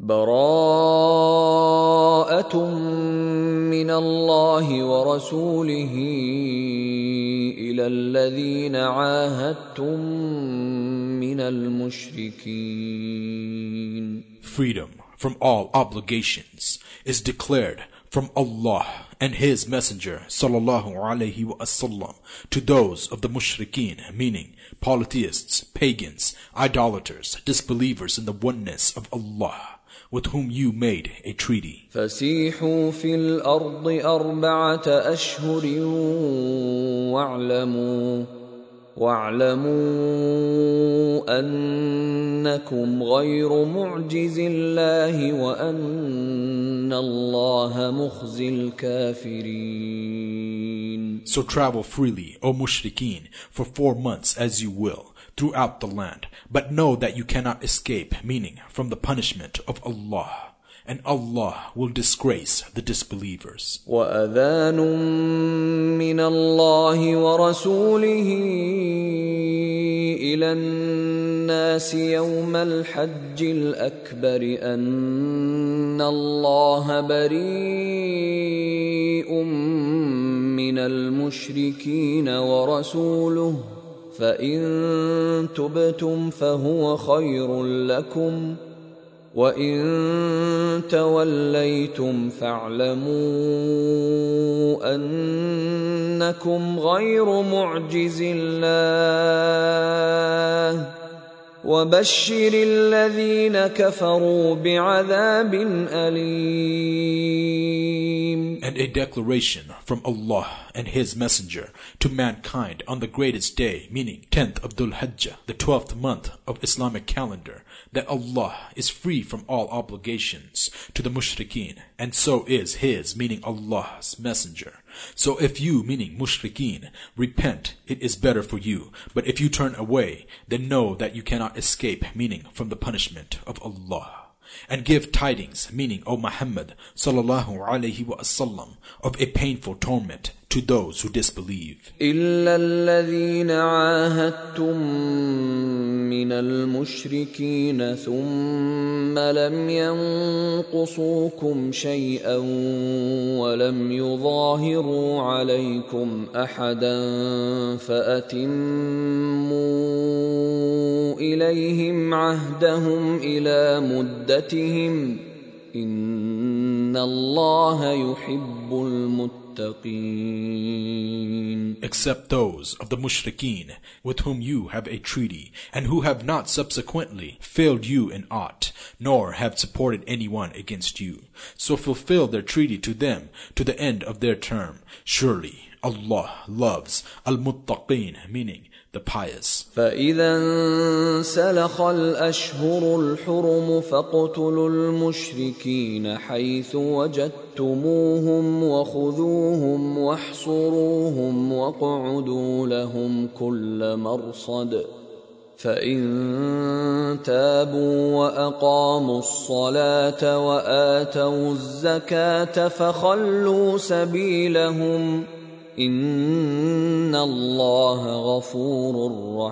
براءة من الله ورسوله إلى الذين عاهدتم من المشركين. Freedom from all obligations is declared from Allah and His Messenger sallallahu alaihi wasallam to those of the mushrikeen, meaning polytheists, pagans, idolaters, disbelievers in the oneness of Allah, with whom you made a treaty. فسيحوا في الأرض 4 أشهر واعلموا أنكم غير معجز الله وأن الله مخزي الكافرين. So travel freely, O mushrikeen, for 4 months as you will, throughout the land, but know that you cannot escape, meaning from the punishment of Allah, and Allah will disgrace the disbelievers. وَأَذَانٌ مِّنَ اللَّهِ وَرَسُولِهِ إِلَى النَّاسِ يَوْمَ الْحَجِّ الْأَكْبَرِ أَنَّ اللَّهَ بَرِيءٌ مِّنَ الْمُشْرِكِينَ وَرَسُولُهُ فَإِن تُبْتُمْ فَهُوَ خَيْرٌ لَّكُمْ وَإِن تَوَلَّيْتُمْ فَاعْلَمُوا أَنَّكُمْ غَيْرُ مُعْجِزِ اللَّهِ وَبَشِّرِ الَّذِينَ كَفَرُوا بِعَذَابٍ أَلِيمٍ. And a declaration from Allah and His Messenger to mankind on the greatest day, meaning 10th of Dhul Hijjah, the 12th month of Islamic calendar, that Allah is free from all obligations to the mushrikeen, and so is His, meaning Allah's Messenger. So if you, meaning mushrikeen, repent, it is better for you. But if you turn away, then know that you cannot escape, meaning from the punishment of Allah. And give tidings, meaning, O Muhammad sallallahu alaihi wasallam, of a painful torment to those who disbelieve. إِلَّا الَّذِينَ عَاهَدتُّم مِّنَ الْمُشْرِكِينَ ثُمَّ لَمْ يَنقُصُوكُمْ شَيْئًا وَلَمْ يُظَاهِرُوا عَلَيْكُمْ أَحَدًا فَأَتِمُّوا إِلَيْهِمْ عَهْدَهُمْ إِلَى مُدَّتِهِمْ إِنَّ اللَّهَ يُحِبُّ الْمُتَّقِينَ. Except those of the mushrikeen with whom you have a treaty, and who have not subsequently failed you in aught, nor have supported anyone against you. So fulfill their treaty to them to the end of their term. Surely Allah loves al-muttaqeen, meaning the pious. فَإِذَا انْسَلَخَ الْأَشْهُرُ الْحُرُمُ فَاقْتُلُوا الْمُشْرِكِينَ حَيْثُ وَجَدتُّمُوهُمْ وَخُذُوهُمْ وَاحْصُرُوهُمْ وَاقْعُدُوا لَهُمْ كُلَّ مَرْصَدٍ فَإِن تَابُوا وَأَقَامُوا الصَّلَاةَ وَآتَوُا الزَّكَاةَ فَخَلُّوا سَبِيلَهُمْ إِنَّ اللَّهَ غَفُورٌ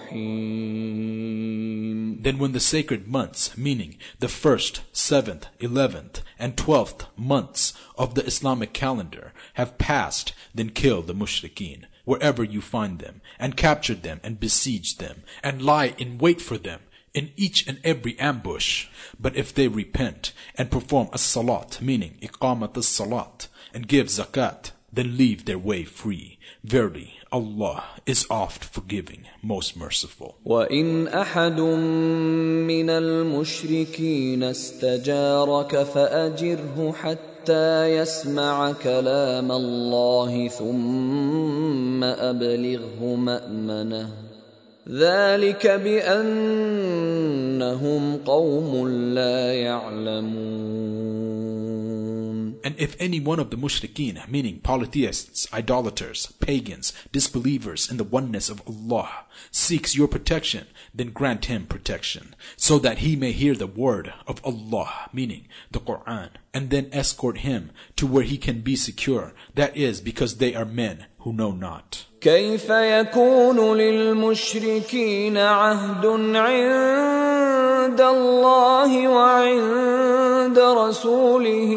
رَحِيمٌ. Then when the sacred months, meaning the 1st, 7th, 11th, and 12th months of the Islamic calendar have passed, then kill the mushrikeen wherever you find them, and capture them and besiege them, and lie in wait for them in each and every ambush. But if they repent and perform as-salat, meaning iqamat as-salat, and give zakat, then leave their way free. Verily, Allah is oft forgiving, most merciful. وَإِنْ أَحَدٌ مِّنَ الْمُشْرِكِينَ اسْتَجَارَكَ فَأَجِرْهُ حَتَّى يَسْمَعَ كَلَامَ اللَّهِ ثُمَّ أَبْلِغْهُ مَأْمَنَهُ ذَلِكَ بِأَنَّهُمْ قَوْمٌ لَا يَعْلَمُونَ. And if any one of the mushrikeen, meaning polytheists, idolaters, pagans, disbelievers in the oneness of Allah, seeks your protection, then grant him protection, so that he may hear the word of Allah, meaning the Quran, and then escort him to where he can be secure. That is because they are men who know not. كيف يكون للمشركين عهد عند الله وعند عند رسوله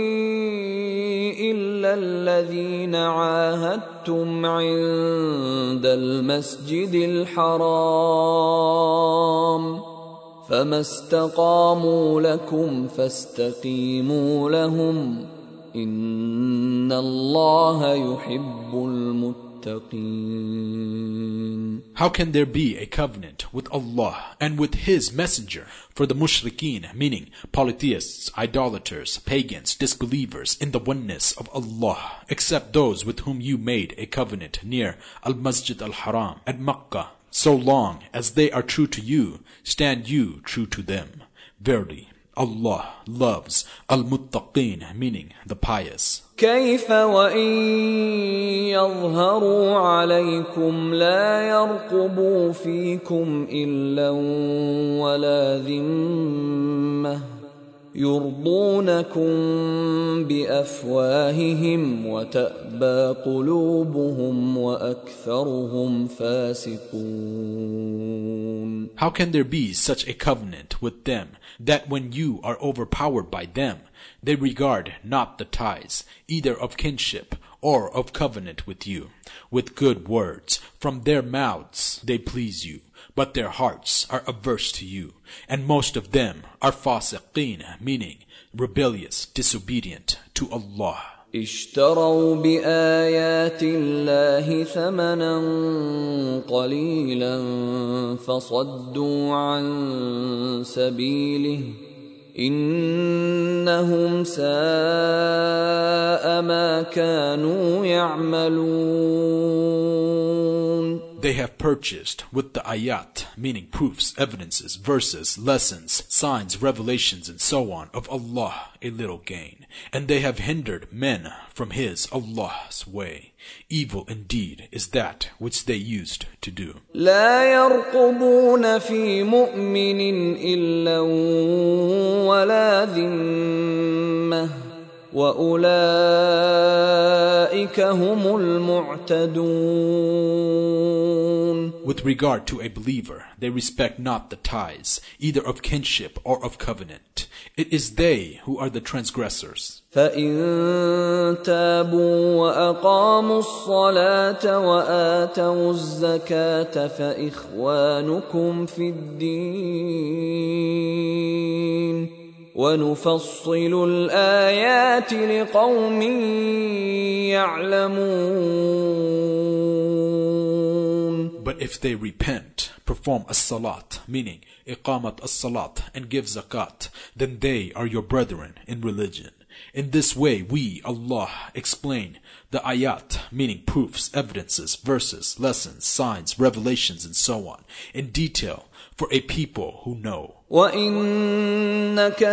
إلا الذين عاهدتم عند المسجد الحرام فما استقاموا لكم فاستقيموا لهم إن الله يحب المتقين. How can there be a covenant with Allah and with His Messenger for the mushrikeen, meaning polytheists, idolaters, pagans, disbelievers in the oneness of Allah, except those with whom you made a covenant near Al-Masjid Al-Haram at Makkah? So long as they are true to you, stand you true to them. Verily, Allah loves Al-Muttaqeen, meaning the pious. كيف وإن يظهروا عليكم لا يرقبوا فيكم إلا ولا ذمة يرضونكم بأفواههم وتأبى قلوبهم وأكثرهم فاسقون. How can there be such a covenant with them that when you are overpowered by them, they regard not the ties, either of kinship or of covenant with you? With good words from their mouths they please you, but their hearts are averse to you, and most of them are fasiqeen, meaning rebellious, disobedient to Allah. اشتروا بآيات الله ثمنا قليلا فصدوا عن سبيله إنهم ساء ما كانوا يعملون. They have purchased with the ayat, meaning proofs, evidences, verses, lessons, signs, revelations, and so on, of Allah a little gain. And they have hindered men from His, Allah's way. Evil indeed is that which they used to do. لا يرقبون في مؤمن إلا ولا ذمة وأولئك هم المعتدون. With regard to a believer, they respect not the ties, either of kinship or of covenant. It is they who are the transgressors. فإن تابوا وأقاموا الصلاة وآتوا الزكاة فإخوانكم في الدين ونفصل الآيات لقوم يعلمون. But if they repent, perform as-salat, meaning iqamat as-salat, and give zakat, then they are your brethren in religion. In this way we, Allah, explain the ayat, meaning proofs, evidences, verses, lessons, signs, revelations, and so on, in detail for a people who know. وَإِن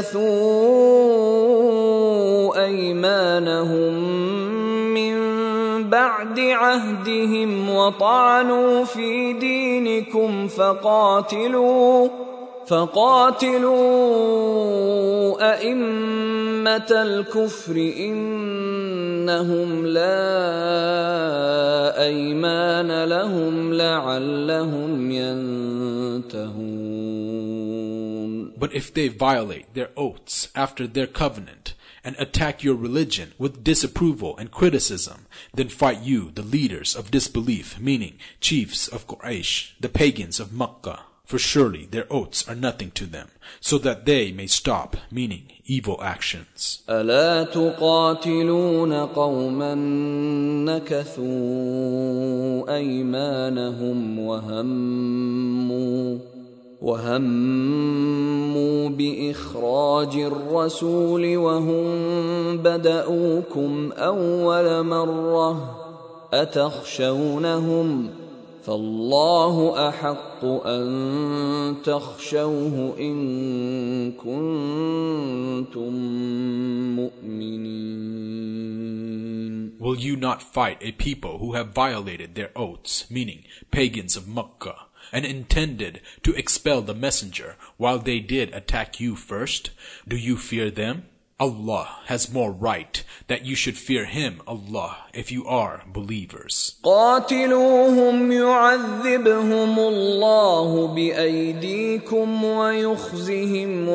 نَكَثُوا أَيْمَانَهُم مِّن بَعْدِ عَهْدِهِمْ وَطَعَنُوا فِي دِينِكُمْ فقاتلوا أئمة الكفر إنهم لا أيمان لهم لعلهم ينتهون. But if they violate their oaths after their covenant and attack your religion with disapproval and criticism, then fight you, the leaders of disbelief, meaning chiefs of Quraysh, the pagans of Makkah. For surely their oaths are nothing to them, so that they may stop, meaning evil actions. ألا تقاتلون قوما نكثوا أيمانهم وهموا بإخراج الرسول وهم بدؤوكم أول مرة أتخشونهم فالله أحق أن تخشوه إن كنتم مؤمنين. Will you not fight a people who have violated their oaths, meaning pagans of Makkah, and intended to expel the messenger while they did attack you first? Do you fear them? Allah has more right that you should fear Him, Allah, if you are believers. قاتلوهم يعذبهم الله بأيديكم ويخزهم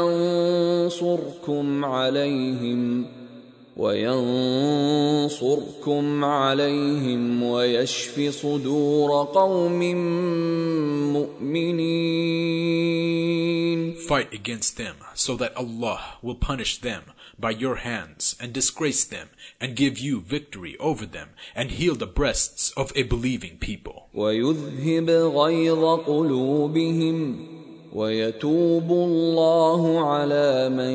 وينصركم عليهم ويشف صدور قوم مؤمنين. Fight against them so that Allah will punish them by your hands and disgrace them and give you victory over them and heal the breasts of a believing people. ويذهب غيظ قلوبهم ويتوب الله على من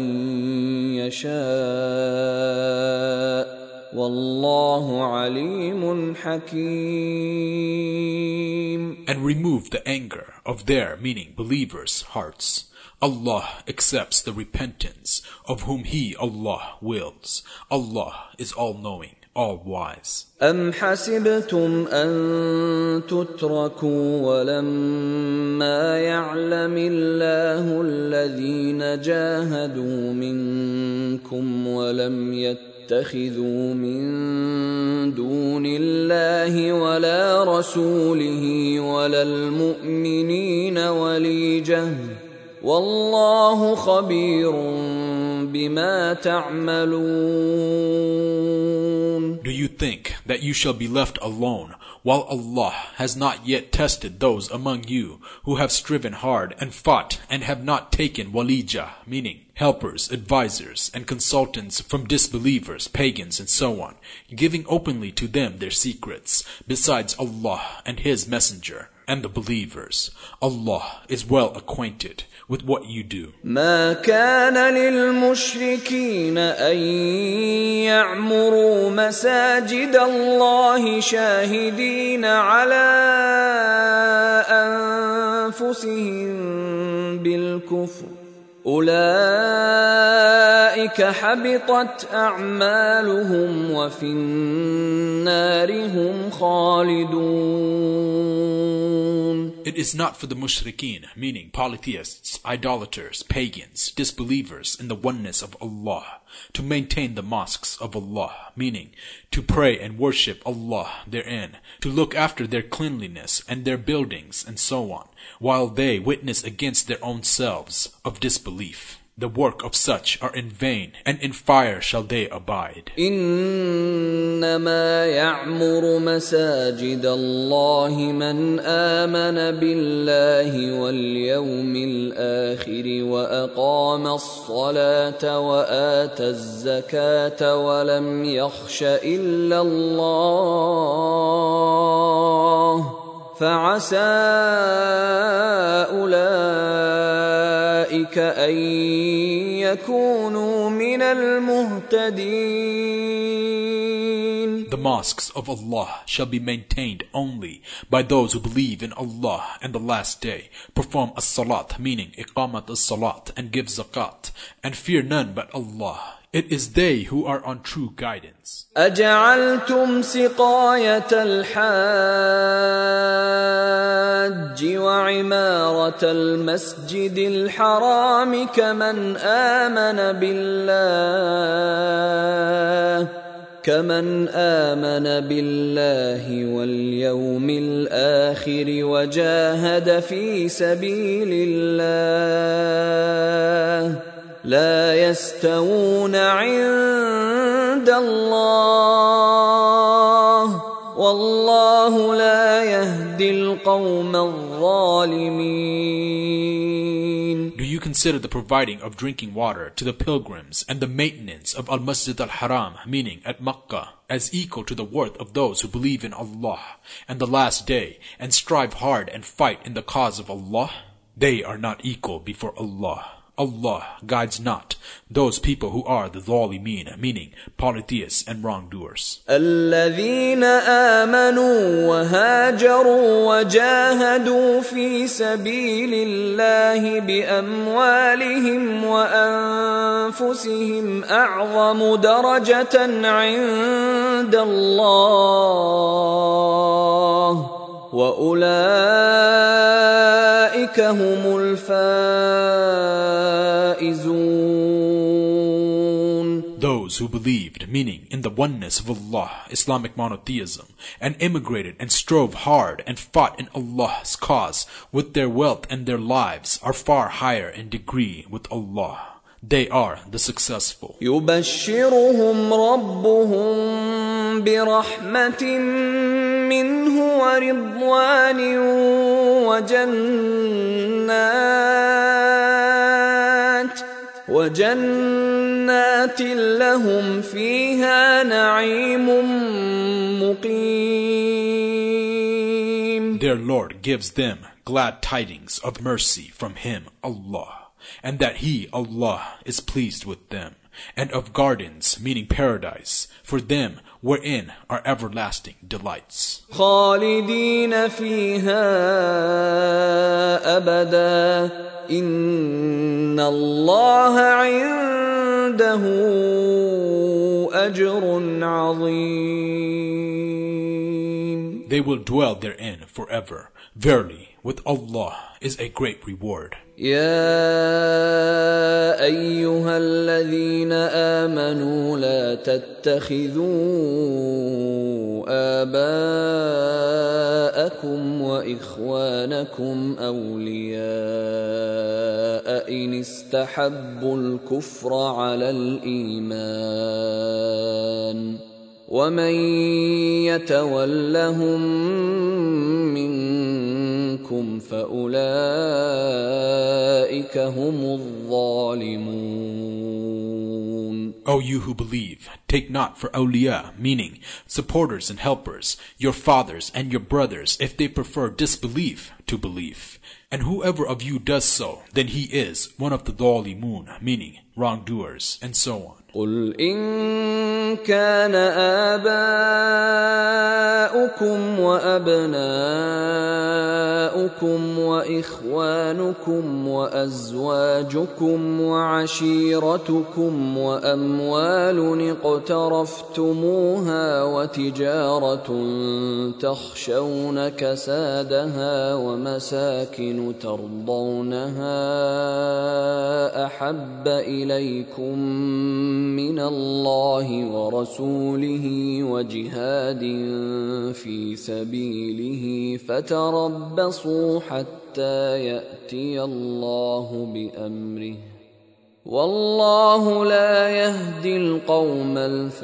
يشاء والله عليم حكيم. And remove the anger of their, meaning believers, hearts. Allah accepts the repentance of whom He, Allah, wills. Allah is all-knowing, all-wise. أم حسبتم أن تتركوا ولما يعلم الله الذين جاهدوا منكم ولم يتخذوا من دون الله ولا رسوله ولا المؤمنين وليجة والله خبير بما تعملون. Do you think that you shall be left alone while Allah has not yet tested those among you who have striven hard and fought and have not taken walijah, meaning helpers, advisors, and consultants from disbelievers, pagans, and so on, giving openly to them their secrets, besides Allah and His Messenger and the believers. Allah is well acquainted with what you do. ما كان للمشركين أن يعمروا مساجد الله شاهدين على أنفسهم بالكفر أولئك حبطت أعمالهم وفي النار هم خالدون. It is not for the mushrikeen, meaning polytheists, idolaters, pagans, disbelievers in the oneness of Allah, to maintain the mosques of Allah, meaning to pray and worship Allah therein, to look after their cleanliness and their buildings and so on, while they witness against their own selves of disbelief. The work of such are in vain, and in fire shall they abide. إنما يعمر مساجد الله من آمن بالله واليوم الآخر وأقام الصلاة وآتى الزكاة ولم يخش إلا الله فعسى أولئك أن يكونوا من المهتدين. The mosques of Allah shall be maintained only by those who believe in Allah and the last day, perform as-salat, meaning iqamat as-salat, and give zakat, and fear none but Allah. It is they who are on true guidance. أجعلتم سقاية الحاج وعمارة المسجد الحرام كمن آمن بالله واليوم الآخر وجاهد في سبيل الله لا يستوون عند الله والله لا يهدي القوم الظالمين. Do you consider the providing of drinking water to the pilgrims and the maintenance of Al-Masjid al-Haram, meaning at Makkah, as equal to the worth of those who believe in Allah and the last day and strive hard and fight in the cause of Allah? They are not equal before Allah. Allah guides not those people who are the ظالمين, meaning polytheists and wrongdoers. الذين آمنوا وهاجروا وجاهدوا في سبيل الله بأموالهم وأنفسهم أعظم درجة عند الله وأولئك هم الفائزون. Those who believed, meaning in the oneness of Allah, Islamic monotheism, and immigrated and strove hard and fought in Allah's cause with their wealth and their lives, are far higher in degree with Allah. They are the successful. يبشرهم ربهم برحمة منه ورضوان وجنات لهم فيها نعيم مقيم. Their Lord gives them glad tidings of mercy from Him, Allah, and that He, Allah, is pleased with them, and of gardens, meaning paradise, for them wherein are everlasting delights. خالدين فيها أبدا إن الله عنده أجر عظيم. They will dwell therein forever. Verily, with Allah is a great reward. يا أيها الذين آمنوا لا تتخذوا آباءكم وإخوانكم أولياء إن استحبوا الكفر على الإيمان ومن يتولهم منكم فأولئك هم الظالمون. O you who believe, take not for awliya, meaning supporters and helpers, your fathers and your brothers, if they prefer disbelief to belief. And whoever of you does so, then he is one of the dhalimun, meaning wrongdoers, and so on. قل إن كان آباؤكم وأبناؤكم وإخوانكم وأزواجكم وعشيرتكم وأموال اقترفتموها وتجارة تخشون كسادها ومساكن ترضونها أحب إليكم من الله ورسوله وجهاد في سبيله فتربصوا حتى يأتي الله بأمره والله لا يهدي القوم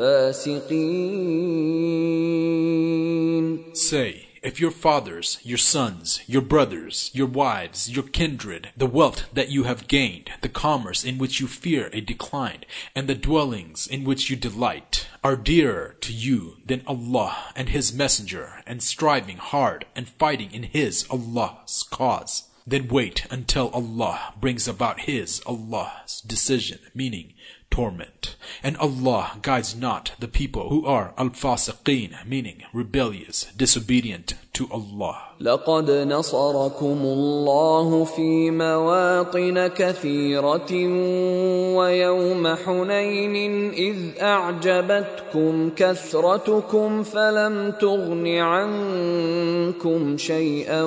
الفاسقين. Say, if your fathers, your sons, your brothers, your wives, your kindred, the wealth that you have gained, the commerce in which you fear a decline, and the dwellings in which you delight, are dearer to you than Allah and His Messenger, and striving hard and fighting in His, Allah's cause, then wait until Allah brings about His, Allah's decision, meaning torment. And Allah guides not the people who are al-fasiqeen, meaning rebellious, disobedient to Allah. لقد نصركم الله في مواطن كثيرة ويوم حنين إذ أعجبتكم كثرتكم فلم تغن عنكم شيئا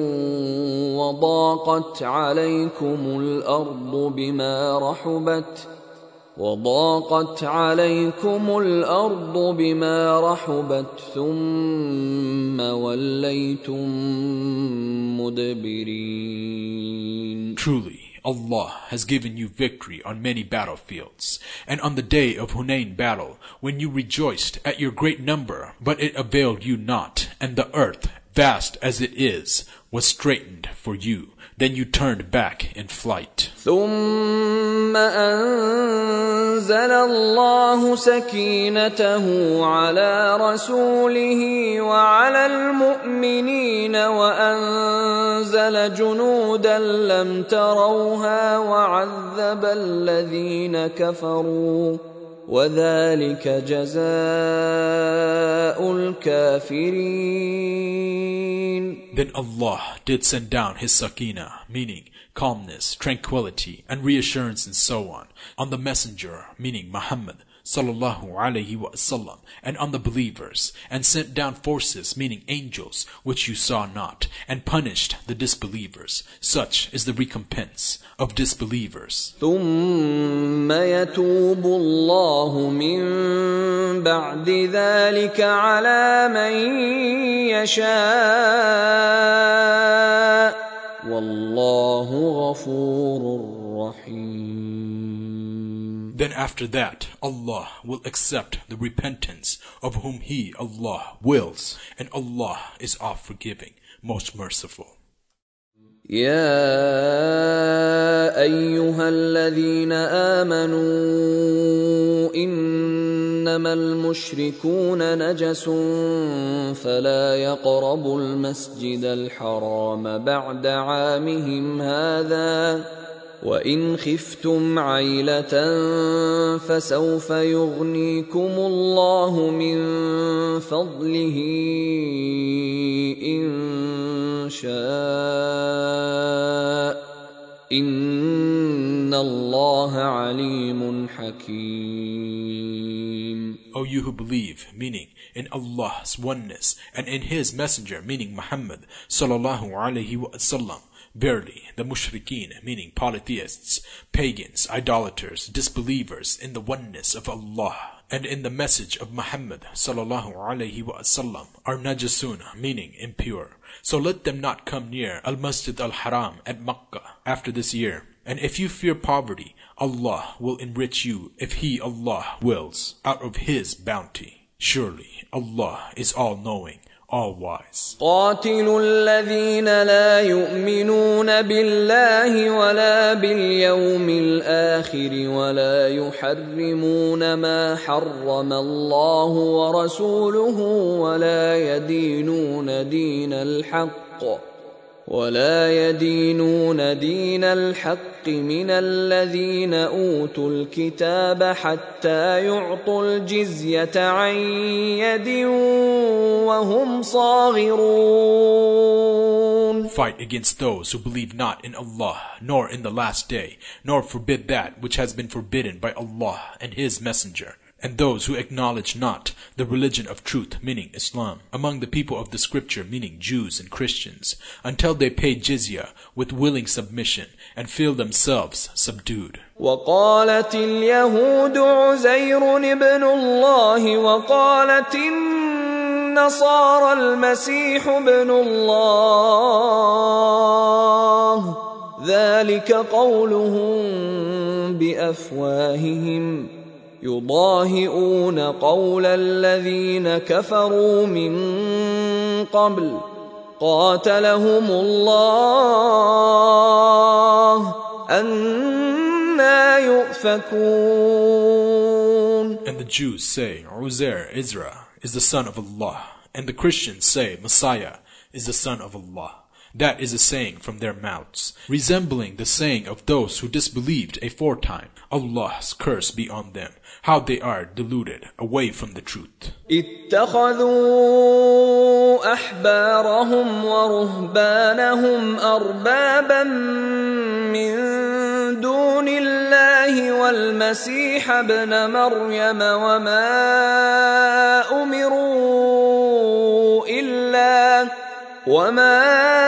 وضاقت عليكم الأرض بما رحبت ثم وليتم مدبرين. Truly, Allah has given you victory on many battlefields, and on the day of Hunain battle, when you rejoiced at your great number, but it availed you not, and the earth, vast as it is, was straitened for you. Then you turned back in flight. ثم أنزل الله سكينته على رسوله وعلى المؤمنين وأنزل جنودا لم تروها وعذب الذين كفروا وذلك جزاء الكافرين. Then Allah did send down His sakina, meaning calmness, tranquility, and reassurance and so on the messenger, meaning Muhammad sallallahu alayhi wa sallam, and on the believers, and sent down forces, meaning angels, which you saw not, and punished the disbelievers. Such is the recompense of disbelievers. ثم يتوب الله اللَّهُ مِن بَعْدِ ذَلِكَ عَلَىٰ مَن يَشَاءُ وَاللَّهُ غَفُورٌ رَّحِيمٌ. Then after that, Allah will accept the repentance of whom He, Allah, wills, and Allah is oft-forgiving, most merciful. يا أيها الذين آمنوا إنما المشركون نجس فلا يقربوا المسجد الحرام بعد عامهم هذا وإن خفتم عيلة فسوف يغنيكم الله من فضله إن شاء إن الله عليم حكيم. O you who believe, meaning in Allah's oneness and in His messenger, meaning Muhammad sallallahu alaihi wasallam, verily the mushrikeen, meaning polytheists, pagans, idolaters, disbelievers in the oneness of Allah and in the message of Muhammad sallallahu alaihi wasallam, are najasun, meaning impure. So let them not come near al-Masjid al-Haram at Makkah after this year. And if you fear poverty, Allah will enrich you if He, Allah, wills, out of His bounty. Surely Allah is all-knowing, all-wise. قاتلوا الذين لا يؤمنون بالله ولا باليوم الآخر ولا يحرمون ما حرم الله ورسوله ولا يدينون دين الحق من الذين أوتوا الكتاب حتى يعطوا الجزية عن يد وهم صاغرون. Fight against those who believe not in Allah, nor in the last day, nor forbid that which has been forbidden by Allah and His messenger. And those who acknowledge not the religion of truth, meaning Islam, among the people of the scripture, meaning Jews and Christians, until they pay jizya with willing submission and feel themselves subdued. وقالت اليهود عزير ابن الله وقالت النصارى المسيح ابن الله ذلك قولهم بأفواههم يضاهئون قول الذين كفروا من قبل قاتلهم الله أنى يؤفكون. And the Jews say, Uzair, Isra, is the son of Allah, and the Christians say, Messiah is the son of Allah. That is a saying from their mouths, resembling the saying of those who disbelieved aforetime. Allah's curse be on them, how they are deluded away from the truth. اتخذوا أحبارهم ورهبانهم أربابا من دون الله والمسيح ابن مريم وما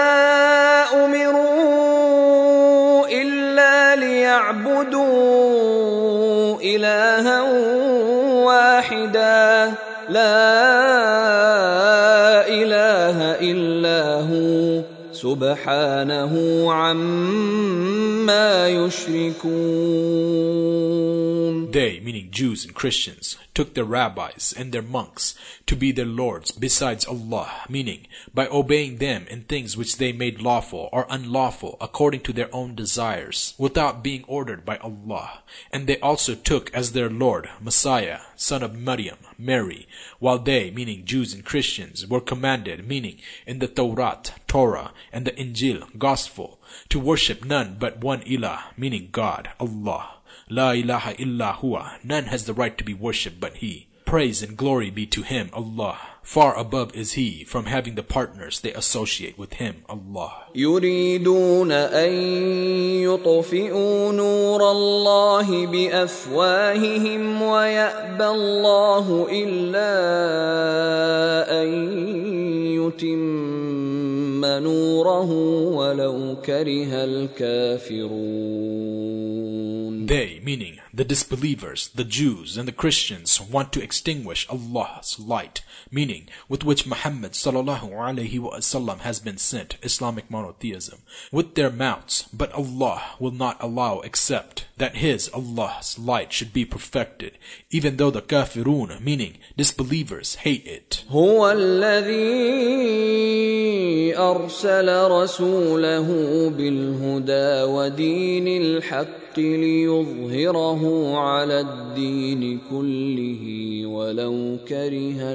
أمروا إلا ليعبدوا إلها واحدا لا إله إلا هو سبحانه عما يشركون. They, meaning Jews and Christians, took their rabbis and their monks to be their lords besides Allah, meaning by obeying them in things which they made lawful or unlawful according to their own desires, without being ordered by Allah. And they also took as their Lord Messiah, son of Maryam, Mary, while they, meaning Jews and Christians, were commanded, meaning in the Torah, and the Injil, Gospel, to worship none but one Ilah, meaning God, Allah. La ilaha illa huwa, none has the right to be worshipped but He. Praise and glory be to Him, Allah. Far above is He from having the partners they associate with Him, Allah. يريدون أن يطفئوا نور الله بأفواههم ويأبى الله إلا أن يتم نوره ولو كره الكافرون. They, meaning the disbelievers, the Jews and the Christians, want to extinguish Allah's light, meaning with which Muhammad sallallahu alaihi wasallam has been sent, Islamic monotheism, with their mouths, but Allah will not allow except that His, Allah's light should be perfected, even though the kafirun, meaning disbelievers, hate it. هو الذي أرسل رسوله بالهدى ودين الحق ليظهره على الدين كله ولو كره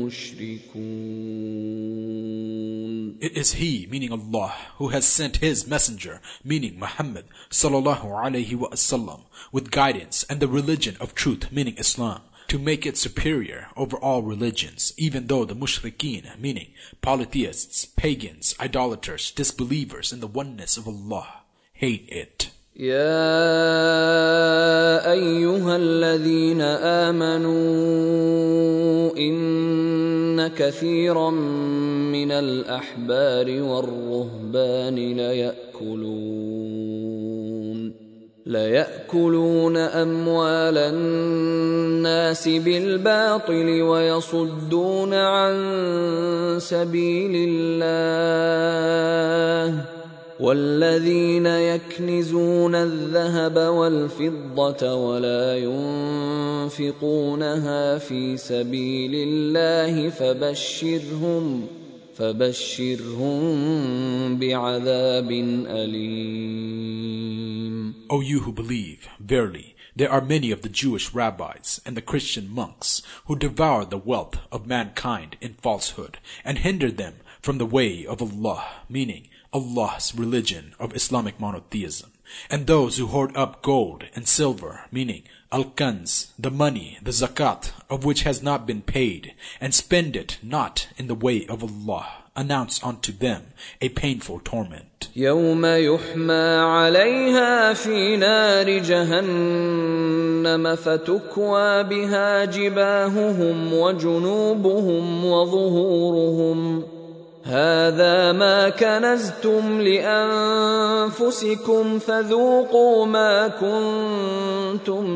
المشركون. It is He, meaning Allah, who has sent His messenger, meaning Muhammad sallallahu alaihi wasallam, with guidance and the religion of truth, meaning Islam, to make it superior over all religions, even though the mushrikeen, meaning polytheists, pagans, idolaters, disbelievers in the oneness of Allah, hate it. يا أيها الذين آمنوا إن كثيرا من الأحبار والرهبان ليأكلون أموال الناس بالباطل ويصدون عن سبيل الله والذين يكنزون الذهب والفضة ولا ينفقونها في سبيل الله فبشرهم بعذاب أليم. O you who believe, verily, there are many of the Jewish rabbis and the Christian monks who devour the wealth of mankind in falsehood and hinder them from the way of Allah, meaning Allah's religion of Islamic monotheism, and those who hoard up gold and silver, meaning al-kanz, the money, the zakat, of which has not been paid, and spend it not in the way of Allah, announce unto them a painful torment. يوم يحمى عليها في نار جهنم فتكوى بها جباههم وجنوبهم وظهورهم هذا ما كنزتم لأنفسكم فذوقوا ما كنتم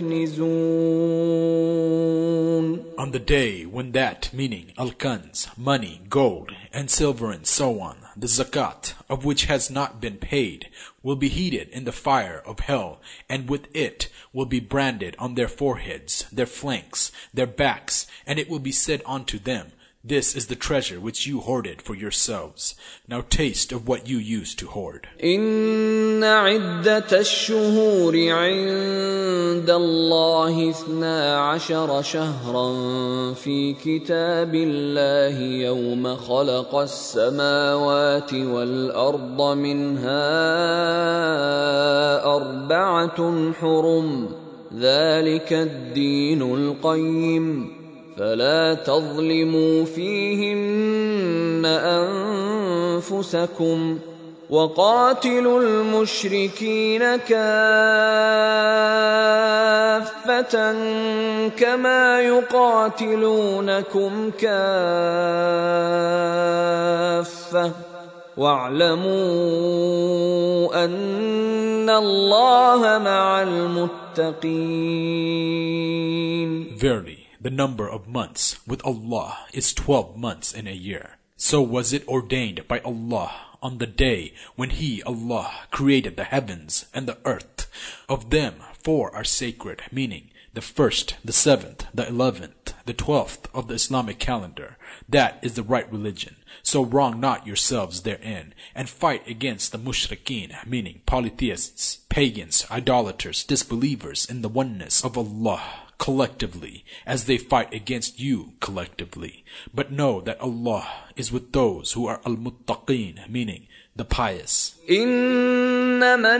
تكنزون. On the day when that, meaning al-kanz, money, gold, and silver and so on, the zakat, of which has not been paid, will be heated in the fire of hell, and with it will be branded on their foreheads, their flanks, their backs, and it will be said unto them, this is the treasure which you hoarded for yourselves. Now taste of what you used to hoard. إن عدة الشهور عند الله 12 شهرا في كتاب الله يوم خلق السماوات والأرض منها 4 حرم ذلك الدين القيم فلا تظلموا فيهن أنفسكم وقاتلوا المشركين كافة كما يقاتلونكم كافة واعلموا أن الله مع المتقين. Verily, the number of months with Allah is 12 months in a year. So was it ordained by Allah on the day when He, Allah, created the heavens and the earth. Of them 4 are sacred, meaning the 1st, the 7th, the 11th, the 12th of the Islamic calendar. That is the right religion. So wrong not yourselves therein, and fight against the mushrikeen, meaning polytheists, pagans, idolaters, disbelievers in the oneness of Allah, collectively, as they fight against you collectively. But know that Allah is with those who are al-muttaqeen, meaning the pious. إنما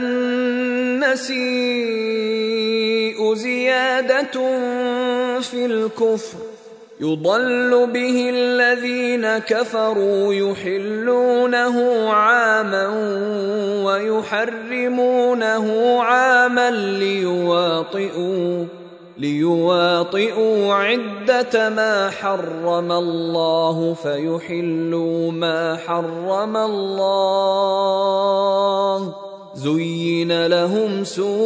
النسيء زيادة في الكفر يضل به الذين كفروا يحلونه عاما ويحرمونه عاما ليواطئوا عدة ما حرم الله فيحلوا ما حرم الله زين لهم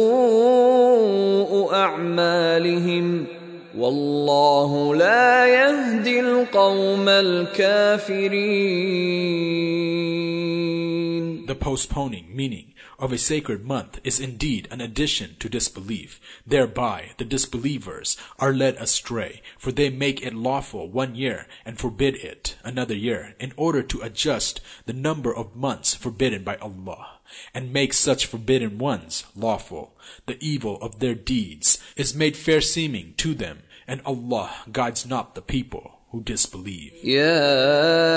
سوء أعمالهم والله لا يهدي القوم الكافرين. The postponing meaning of a sacred month is indeed an addition to disbelief. Thereby the disbelievers are led astray, for they make it lawful 1 year and forbid it another year, in order to adjust the number of months forbidden by Allah, and make such forbidden ones lawful. The evil of their deeds is made fair seeming to them, and Allah guides not the people who disbelieve. يا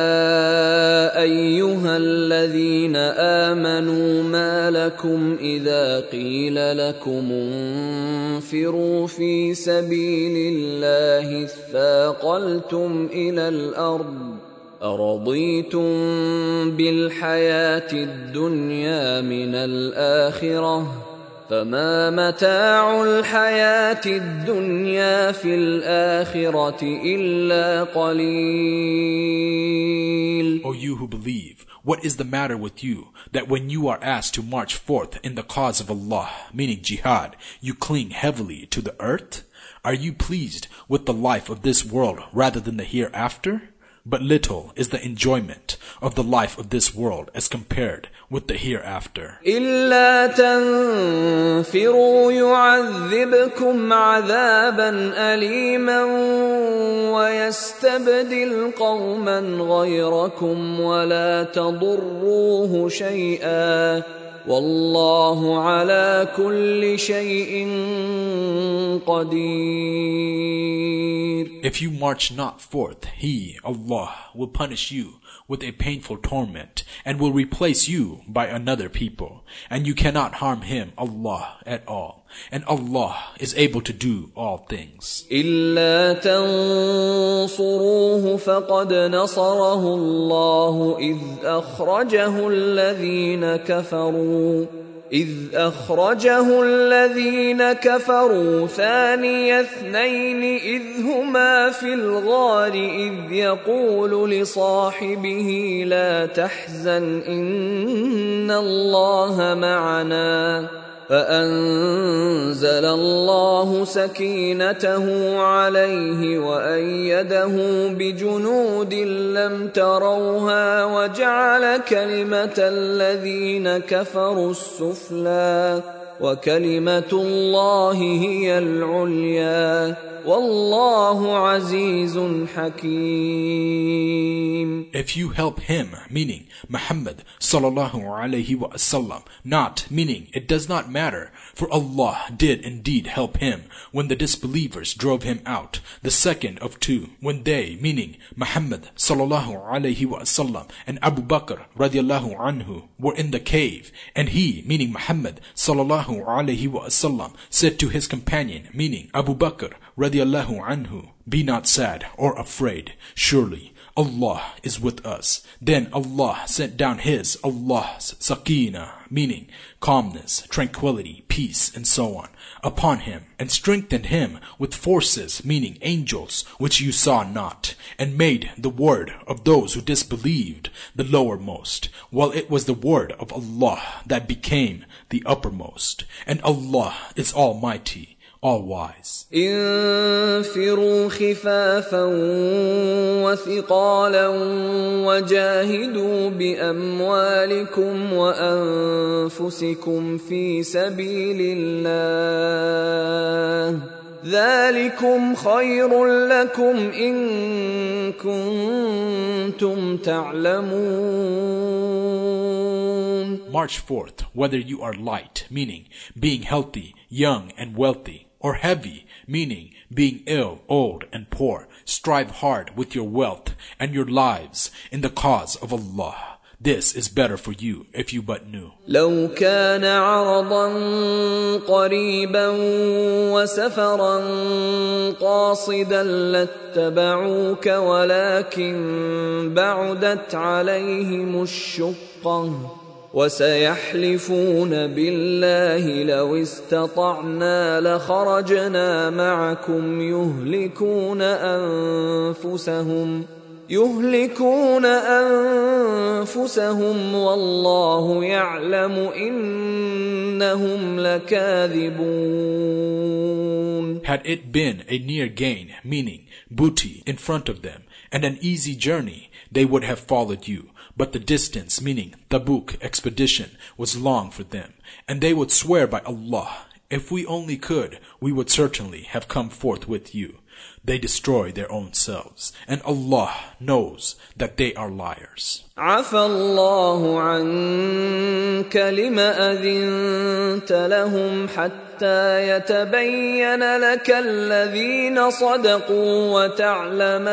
أيها الذين آمنوا ما لكم إذا قيل لكم انفروا في سبيل الله اثاقلتم إلى الأرض أرضيتم بالحياة الدنيا من الآخرة فما متاع الحياة الدنيا في الآخرة إلا قليل. O you who believe, what is the matter with you, that when you are asked to march forth in the cause of Allah, meaning jihad, you cling heavily to the earth? Are you pleased with the life of this world rather than the hereafter? But little is the enjoyment of the life of this world as compared with the hereafter. إلا تنفروا يعذبكم عذابا أليما ويستبدل قوما غيركم ولا تضروه شيئا والله على كل شيء قدير. If you march not forth, He, Allah, will punish you with a painful torment and will replace you by another people, and you cannot harm Him, Allah, at all. And Allah is able to do all things. إلا تنصروه فقد نصره الله إذ أخرجه الذين كفروا ثاني اثنين إذ هما في الغار إذ يقول لصاحبه لا تحزن إن الله معنا فأنزل الله سكينته عليه وأيده بجنود لم تروها وجعل كلمة الذين كفروا السفلى وكلمة الله هي العليا والله عزيز حكيم. If you help him, meaning Muhammad sallallahu alayhi wa sallam, not meaning it does not matter, for Allah did indeed help him when the disbelievers drove him out, the second of two, when they, meaning Muhammad sallallahu alayhi wa sallam and Abu Bakr radiallahu anhu, were in the cave, and he, meaning Muhammad sallallahu alayhi wa sallam, said to his companion, meaning Abu Bakr radiallahu anhu, be not sad or afraid, surely Allah is with us. Then Allah sent down His, Allah's sakina, meaning calmness, tranquility, peace, and so on, upon him, and strengthened him with forces, meaning angels, which you saw not, and made the word of those who disbelieved the lowermost, while it was the word of Allah that became the uppermost. And Allah is Almighty, all-wise. انفروا خفافا وثقالا وجاهدوا بأموالكم وأنفسكم في سبيل الله ذلكم خير لكم إن كنتم تعلمون. March forth, whether you are light, meaning being healthy, young, and wealthy, or heavy, meaning being ill, old, and poor. Strive hard with your wealth and your lives in the cause of Allah. This is better for you if you but knew. لو كان عرضا قريبا وسفرا قاصدا لاتبعوك ولكن بعدت عليهم الشقة وسيحلفون بالله لو استطعنا لخرجنا معكم يهلكون أنفسهم يهلكون أنفسهم والله يعلم إنهم لكاذبون. Had it been a near gain, meaning booty, in front of them, and an easy journey, they would have followed you. But the distance, meaning Tabuk expedition, was long for them, and they would swear by Allah, if we only could, we would certainly have come forth with you. They destroy their own selves, and Allah knows that they are liars. عفى الله عنك لما أذنت لهم حتى يتبين لك الذين صدقوا وتعلم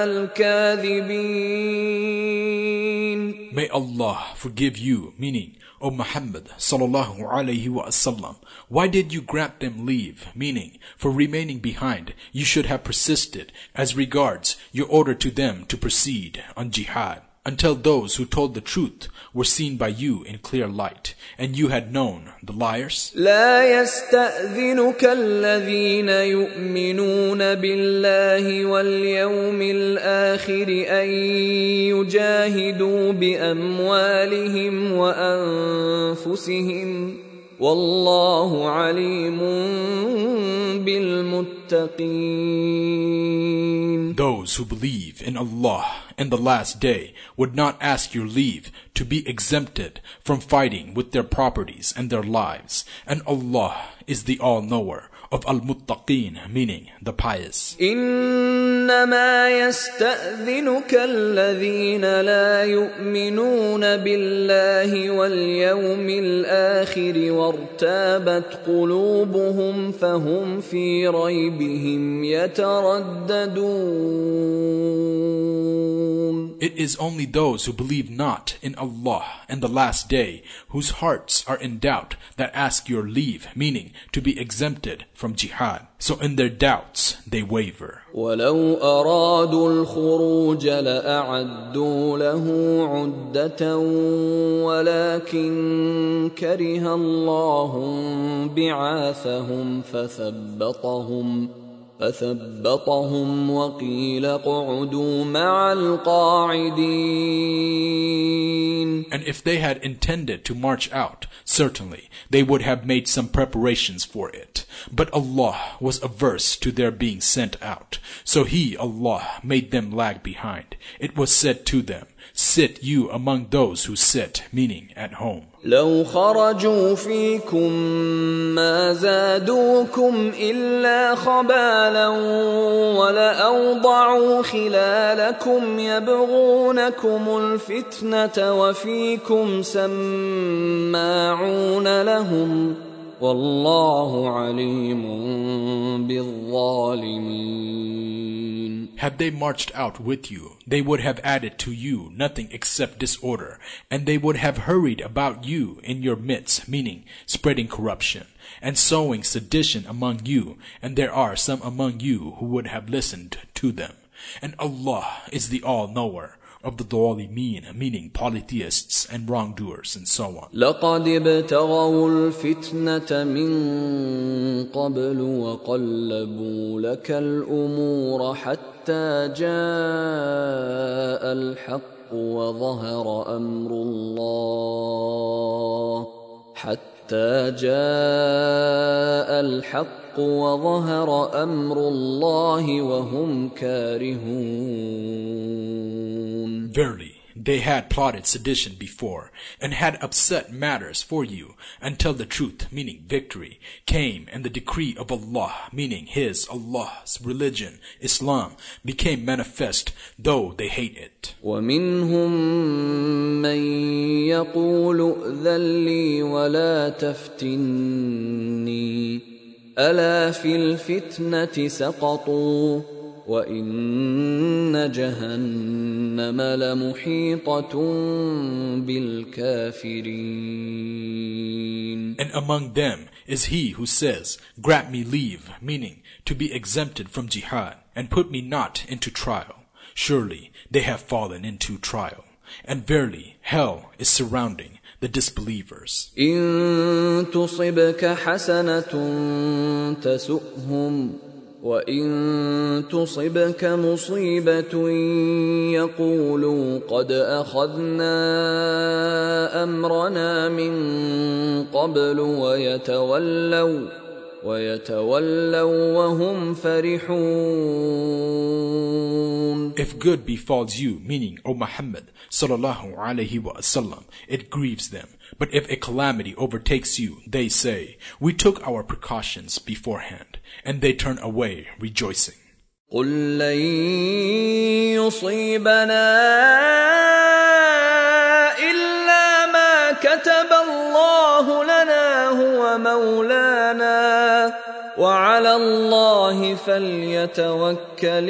الكاذبين. May Allah forgive you, meaning, O Muhammad sallallahu alayhi wa sallam, why did you grant them leave, meaning, for remaining behind, you should have persisted as regards your order to them to proceed on jihad, until those who told the truth were seen by you in clear light, and you had known the liars? لا يستأذنك الذين يؤمنون بالله واليوم الآخر أن يجاهدوا بأموالهم وأنفسهم والله عليم بالمتقين. Those who believe in Allah and the last day would not ask your leave to be exempted from fighting with their properties and their lives, and Allah is the all-knower of al-muttaqeen, meaning the pious. إنما يستأذنك الذين لا يؤمنون بالله واليوم الآخر وارتابت قلوبهم فهم في ريبهم يترددون. It is only those who believe not in Allah and the last day, whose hearts are in doubt, that ask your leave, meaning to be exempted from jihad. So in their doubts they waver. ولو أرادوا الخروج لأعدوا له عدة ولكن كره الله بعاثهم فثبطهم وقيل اقعدوا مع القاعدين. And if they had intended to march out, certainly they would have made some preparations for it. But Allah was averse to their being sent out. So He, Allah, made them lag behind. It was said to them, sit you among those who sit, meaning at home. لو خرجوا فيكم ما زادوكم إلا خبالا ولأوضعوا خلالكم يبغونكم الفتنة وفيكم سماعون لهم والله عليم بالظالمين. Had they marched out with you, they would have added to you nothing except disorder, and they would have hurried about you in your midst, meaning spreading corruption, and sowing sedition among you, and there are some among you who would have listened to them. And Allah is the all-knower of the dhalimin, meaning polytheists and wrongdoers, and so on. لقد ابتغوا الفتنة من قبل وقلبوا لك الأمور حتى جاء الحق وظهر أمر الله وهم كارهون. Verily, they had plotted sedition before, and had upset matters for you, until the truth, meaning victory, came, and the decree of Allah, meaning Allah's religion, Islam, became manifest, though they hate it. وَمِنْهُمْ مَنْ يَقُولُ ائْذَنْ لِي وَلَا تَفْتِنِّي أَلَا فِي الْفِتْنَةِ سَقَطُوا وَإِنَّ جَهَنَّمَ لَمُحِيطَةٌ بِالْكَافِرِينَ. And among them is he who says, grant me leave, meaning to be exempted from jihad, and put me not into trial. Surely they have fallen into trial, and verily hell is surrounding the disbelievers. إِن تُصِبْكَ حَسَنَةٌ تَسُؤْهُمْ وَإِن تُصِبْكَ مُصِيبَةٌ يَقُولُوا قَدْ أَخَذْنَا أَمْرَنَا مِن قَبْلُ وَيَتَوَلَّوْا وَهُمْ فَرِحُونَ. If good befalls you, meaning, O Muhammad sallallahu alaihi wasallam, it grieves them. But if a calamity overtakes you, they say, we took our precautions beforehand, and they turn away rejoicing. قُل لَّن يُصِيبَنَا إِلَّا مَا كَتَبَ اللَّهُ لَنَا هُوَ مَوْلَانَا وَعَلَى اللَّهِ فَلْيَتَوَكَّلِ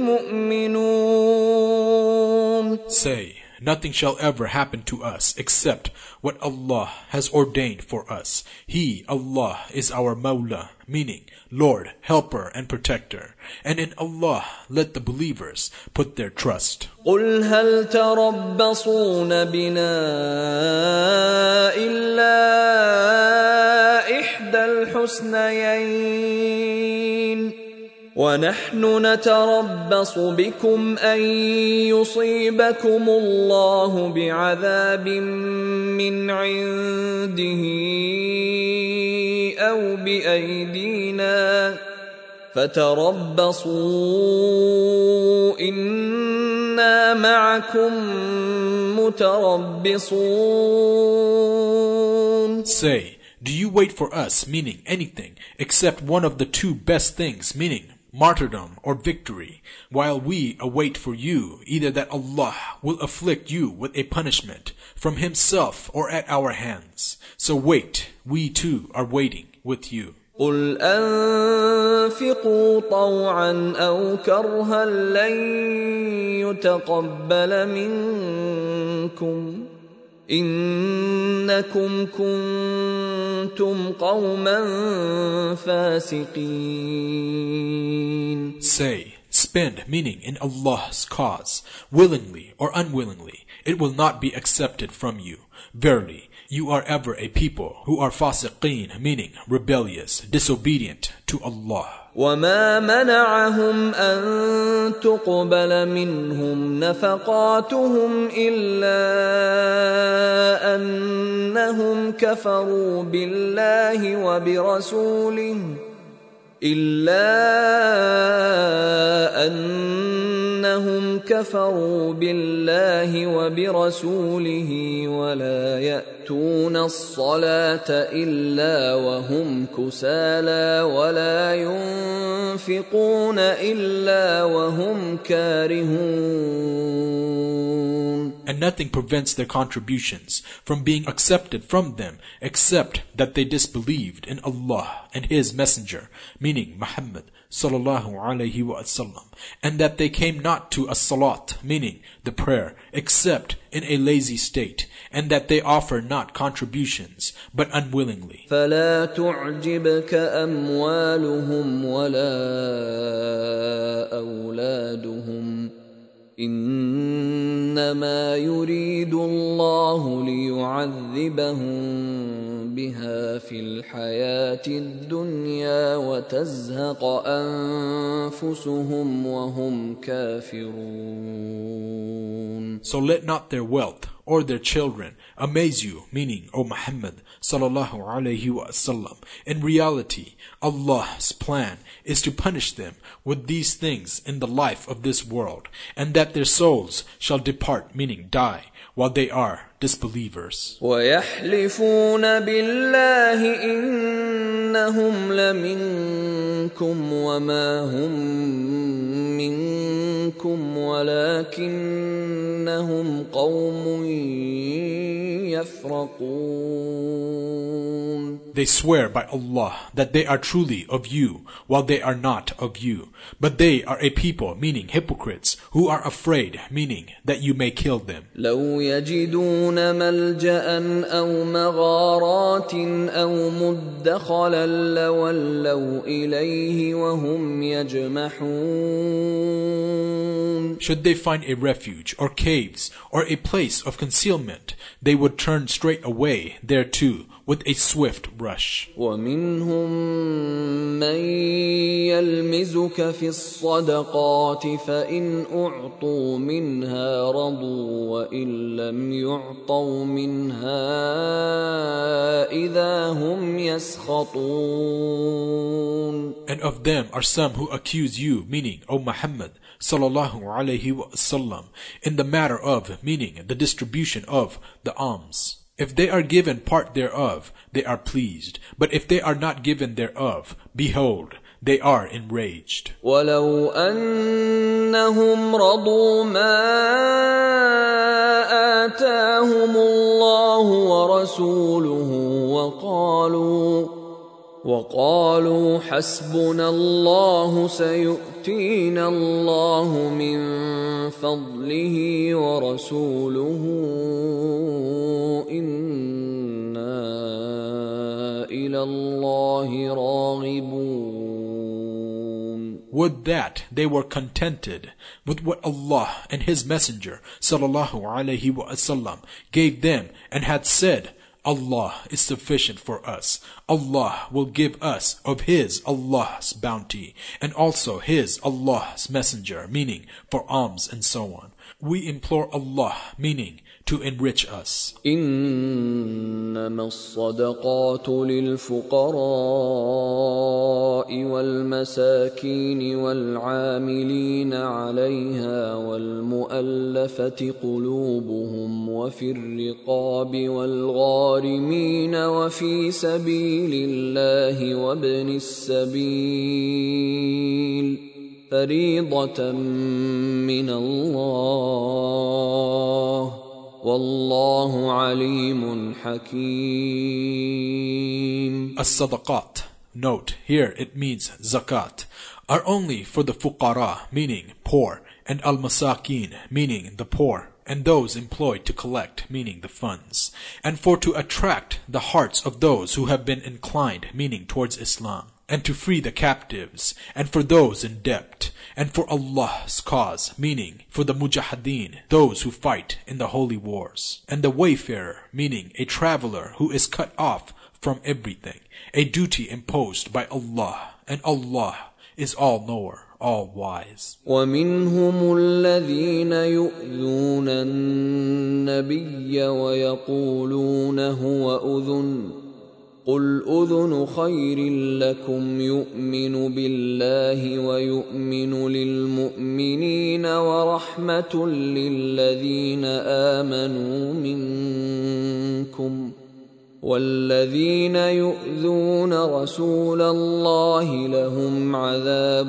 الْمُؤْمِنُونَ. Say, nothing shall ever happen to us except what Allah has ordained for us. He, Allah, is our Mawla, meaning Lord, Helper, and Protector. And in Allah let the believers put their trust. قُلْ هَلْ تَرَبَّصُونَ بِنَا إِلَّا إِحْدَى الْحُسْنَيَيْنِ وَنَحْنُ نَتَرَبَّصُ بِكُمْ أَن يُصِيبَكُمُ اللَّهُ بِعَذَابٍ مِّنْ عِندِهِ أَوْ بِأَيْدِينَا فَتَرَبَّصُوا إِنَّا مَعَكُمْ مُتَرَبِّصُونَ. Say, do you wait for us, meaning anything, except one of the two best things, meaning martyrdom or victory, while we await for you either that Allah will afflict you with a punishment from Himself or at our hands. So wait, we too are waiting with you. قُلْ أَنفِقُوا طَوْعًا أَوْ كَرْهًا لَّن يُتَقَبَّلَ مِنكُمْ إِنَّكُمْ كُنتُمْ قَوْمًا فَاسِقِينَ. Say, spend, meaning in Allah's cause, willingly or unwillingly, it will not be accepted from you. Verily, you are ever a people who are fasiqeen, meaning rebellious, disobedient to Allah. وَمَا مَنَعَهُمْ أَن تُقْبَلَ مِنْهُمْ نَفَقَاتُهُمْ إِلَّا أَنَّهُمْ كَفَرُوا بِاللَّهِ وَبِرَسُولِهِ وَلَا يَأْتُونَ الصَّلَاةَ إِلَّا وَهُمْ كُسَالَىٰ وَلَا يُنفِقُونَ إِلَّا وَهُمْ كَارِهُونَ. And nothing prevents their contributions from being accepted from them except that they disbelieved in Allah and His Messenger, meaning Muhammad sallallahu alaihi wasallam, and that they came not to a salat, meaning the prayer, except in a lazy state, and that they offer not contributions but unwillingly. فَلَا تُعْجِبْكَ أَمْوَالُهُمْ وَلَا أَوْلَادُهُمْ إِنَّمَا يُرِيدُ اللَّهُ لِيُعَذِّبَهُم بِهَا فِي الْحَيَاةِ الدُّنْيَا وَتَزْهَقَ أَنفُسُهُمْ وَهُمْ كَافِرُونَ. So let not their wealth or their children amaze you, meaning, O Muhammad sallallahu alaihi wasallam. In reality, Allah's plan is to punish them with these things in the life of this world, and that their souls shall depart, meaning die, while they are disbelievers. وَيَحْلِفُونَ بِاللَّهِ إِنَّهُمْ لَمِنكُمْ وَمَا هُمْ مِنكُمْ وَلَكِنَّهُمْ قَوْمٌ يَفْرَقُونَ. They swear by Allah that they are truly of you, while they are not of you. But they are a people, meaning hypocrites, who are afraid, meaning that you may kill them. لو يجدون ملجأ أو مغارات أو مدخلا لولوا إليه وهم يجمحون. Should they find a refuge or caves or a place of concealment, they would turn straight away thereto with a swift rush. ومنهم من يلمزك في الصدقات فإن أعطوا منها رضوا وإن لم يعطوا منها إذا هم يسخطون. And of them are some who accuse you, meaning, O Muhammad sallallahu alayhi wa sallam, in the matter of, meaning, the distribution of the alms. If they are given part thereof, they are pleased. But if they are not given thereof, behold, they are enraged. ولو أنهم رضوا ما آتاهم الله ورسوله وقالوا حسبنا الله سيؤتينا الله من فضله ورسوله إنا إلى الله راغبون. Would that they were contented with what Allah and His Messenger sallallahu alaihi wasallam gave them and had said, Allah is sufficient for us. Allah will give us of His Allah's bounty and also His Allah's Messenger, meaning for alms and so on. We implore Allah, meaning to enrich us. إنما الصدقات للفقراء والمساكين والعاملين عليها والمؤلفة قلوبهم وفي الرقاب والغارمين وفي سبيل الله وابن السبيل فريضة من الله والله عليم حكيم. As-sadaqat, note, here it means zakat, are only for the fuqara, meaning poor, and al-masakin, meaning the poor, and those employed to collect, meaning the funds, and for to attract the hearts of those who have been inclined, meaning towards Islam, and to free the captives, and for those in debt, and for Allah's cause, meaning for the mujahideen, those who fight in the holy wars, and the wayfarer, meaning a traveler who is cut off from everything, a duty imposed by Allah, and Allah is all-knower, all-wise. وَمِنْهُمُ الَّذِينَ يُؤْذُونَ النَّبِيَّ وَيَقُولُونَ هُوَ أُذُنٌ قُلْ أُذُنُ خَيْرٍ لَكُمْ يُؤْمِنُ بِاللَّهِ وَيُؤْمِنُ لِلْمُؤْمِنِينَ وَرَحْمَةٌ لِلَّذِينَ آمَنُوا مِنكُمْ وَالَّذِينَ يُؤْذُونَ رَسُولَ اللَّهِ لَهُمْ عَذَابٌ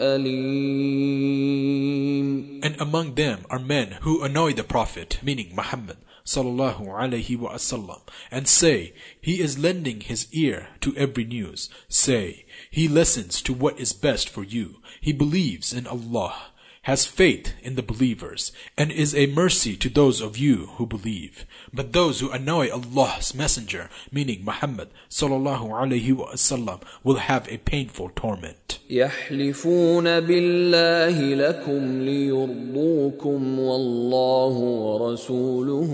أَلِيمٌ. And among them are men who annoy the Prophet, meaning Muhammad sallallahu alaihi wasallam, and say, he is lending his ear to every news. Say, he listens to what is best for you. He believes in Allah, has faith in the believers, and is a mercy to those of you who believe. But those who annoy Allah's Messenger, meaning Muhammad sallallahu alaihi wasallam, will have a painful torment. يحلفون بالله لكم ليرضوكم والله ورسوله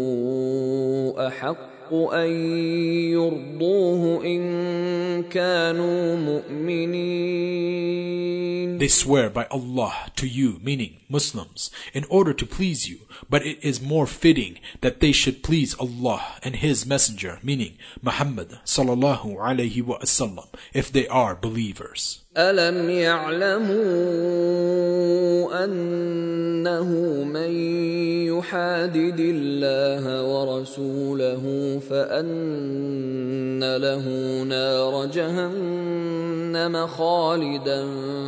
أحق أن يرضوه إن كانوا مؤمنين. They swear by Allah to you, meaning Muslims, in order to please you, but it is more fitting that they should please Allah and His Messenger, meaning Muhammad sallallahu alaihi wasallam, if they are believers. أَلَمْ يَعْلَمُوا أَنَّهُ مَنْ يُحَادِدِ اللَّهَ وَرَسُولَهُ فَأَنَّ لَهُ نَارَ جَهَنَّمَ خَالِدًا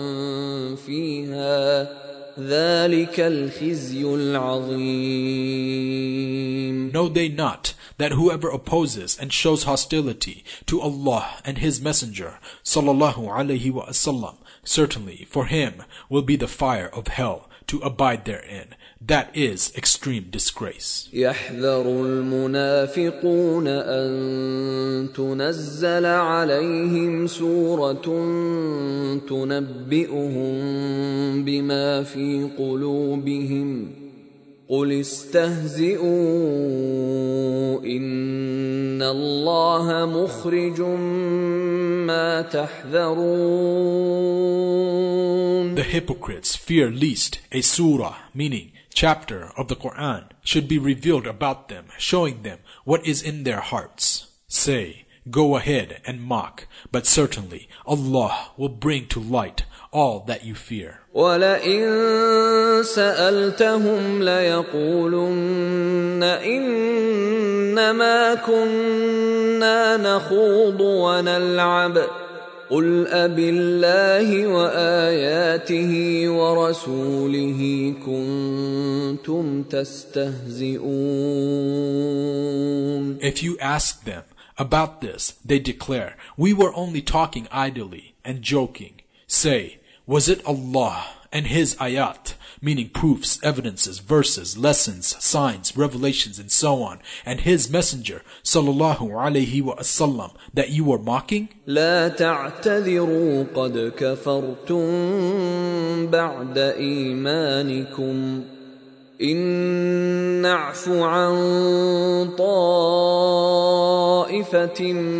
فِيهَا ذَلِكَ الْخِزْيُ الْعَظِيمُ. Know they not that whoever opposes and shows hostility to Allah and His Messenger sallallahu alaihi wasallam, certainly for him will be the fire of hell to abide therein. That is extreme disgrace. يحذر المنافقون أن تنزل عليهم سورة تنبئهم بما في قلوبهم قل استهزئوا إن الله مخرج ما تحذرون. The hypocrites fear least a surah, meaning chapter of the Quran, should be revealed about them, showing them what is in their hearts. Say, go ahead and mock, but certainly Allah will bring to light all that you fear. وَلَئِن سَأَلْتَهُمْ لَيَقُولُنَّ إِنَّمَا كُنَّا نَخُوضُ وَنَلْعَبُ قُلْ أَبِاللَّهِ وَآيَاتِهِ وَرَسُولِهِ كُنتُمْ تَسْتَهْزِئُونَ. If you ask them about this, they declare, we were only talking idly and joking. Say, was it Allah and His ayat, meaning proofs, evidences, verses, lessons, signs, revelations, and so on, and His messenger, sallallahu alayhi wa sallam, that you were mocking? لا تعتذروا قد كفرتم بعد إيمانكم إن نعف عن طائفة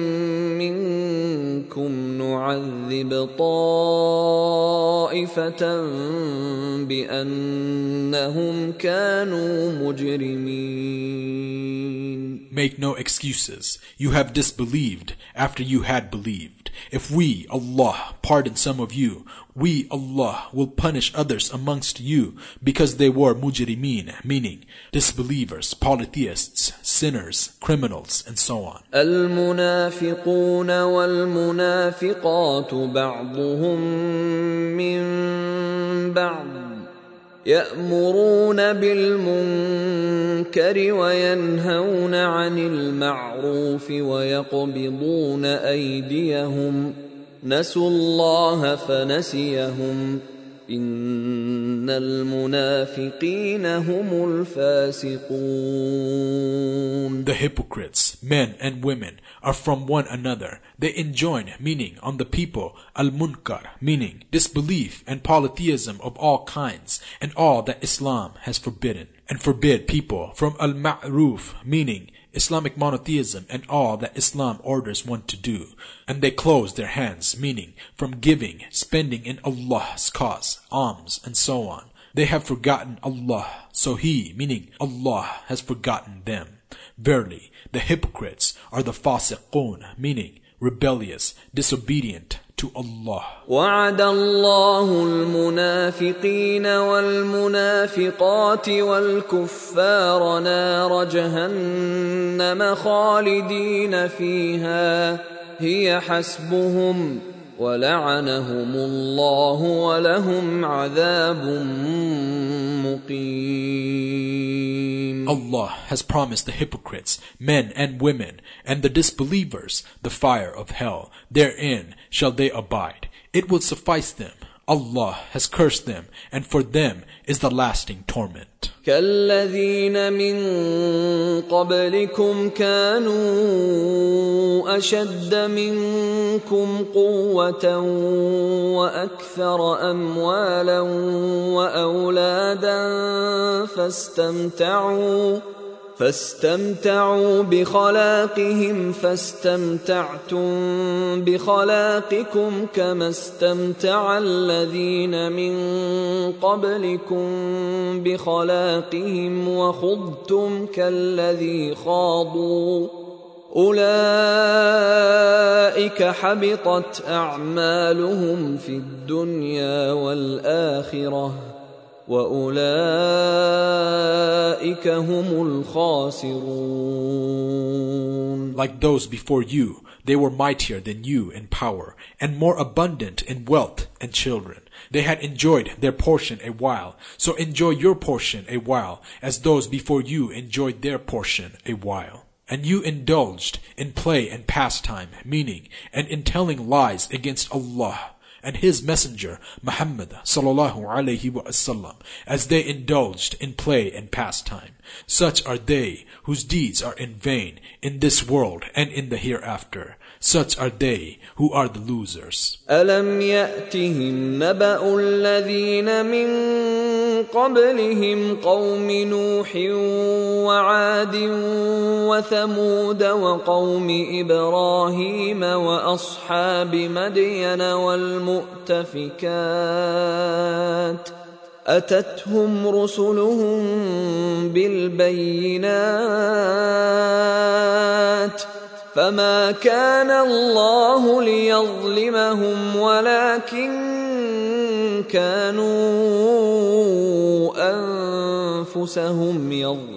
منكم نعذب طائفة بأنهم كانوا مجرمين. Make no excuses. You have disbelieved after you had believed. If we, Allah, pardon some of you, we, Allah, will punish others amongst you because they were mujrimeen, meaning disbelievers, polytheists, sinners, criminals, and so on. المنافقون والمنافقات بعضهم من بعض يأمرون بالمنكر وينهون عن المعروف ويقبضون أيديهم نسوا الله فنسيهم إن المنافقين هم الفاسقون. The hypocrites, men and women, are from one another. They enjoin, meaning on the people, al-munkar, meaning disbelief and polytheism of all kinds, and all that Islam has forbidden, and forbid people from al-ma'ruf, meaning Islamic monotheism and all that Islam orders one to do. And they close their hands, meaning from giving, spending in Allah's cause, alms, and so on. They have forgotten Allah, so He, meaning Allah, has forgotten them. Verily, the hypocrites are the fasiqun, meaning rebellious, disobedient to Allah. وعد الله المنافقين والمنافقات والكفار نار جهنم خالدين فيها هي حسبهم ولعنهم الله ولهم عذاب مقيم. Allah has promised the hypocrites, men and women, and the disbelievers, the fire of hell. Therein shall they abide. It will suffice them. Allah has cursed them, and for them is the lasting torment. كالذين من قبلكم كانوا أشد منكم قوة وأكثر أموالا وأولادا فاستمتعوا بخلاقهم فاستمتعتم بخلاقكم كما استمتع الذين من قبلكم بخلاقهم وخضتم كالذي خاضوا أولئك حبطت أعمالهم في الدنيا والآخرة وَأُولَئِكَ هُمُ الْخَاسِرُونَ. Like those before you, they were mightier than you in power, and more abundant in wealth and children. They had enjoyed their portion a while, so enjoy your portion a while, as those before you enjoyed their portion a while. And you indulged in play and pastime, meaning, and in telling lies against Allah and His messenger Muhammad sallallahu alayhi wa sallam, as they indulged in play and pastime. Such are they whose deeds are in vain in this world and in the hereafter. Such are they who are the losers. ألم يأتهم نبأ الذين من قبلهم قوم نوح وعاد وثمود وقوم إبراهيم وأصحاب مدين والمؤتفكات أتتهم رسلهم بالبينات فما كان الله ليظلمهم ولكن كانوا أنفسهم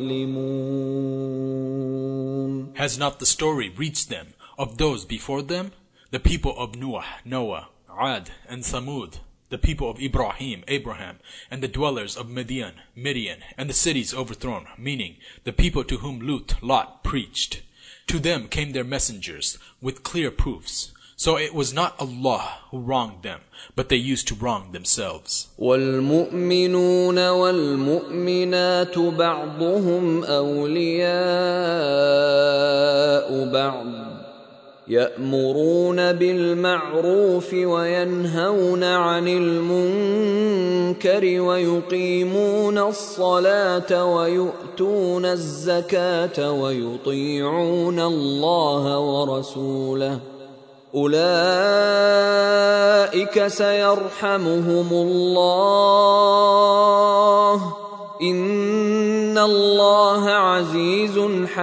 يظلمون. Has not the story reached them of those before them? The people of Noah, Ad, and Thamud, the people of Abraham, and the dwellers of Midian, and the cities overthrown, meaning the people to whom Lot preached. To them came their messengers with clear proofs. So it was not Allah who wronged them, but they used to wrong themselves. وَالْمُؤْمِنُونَ وَالْمُؤْمِنَاتُ بَعْضُهُمْ أَوْلِيَاءُ بَعْضٍ يأمرون بالمعروف وينهون عن المنكر ويقيمون الصلاة ويؤتون الزكاة ويطيعون الله ورسوله أولئك سيرحمهم الله إن الله عزيز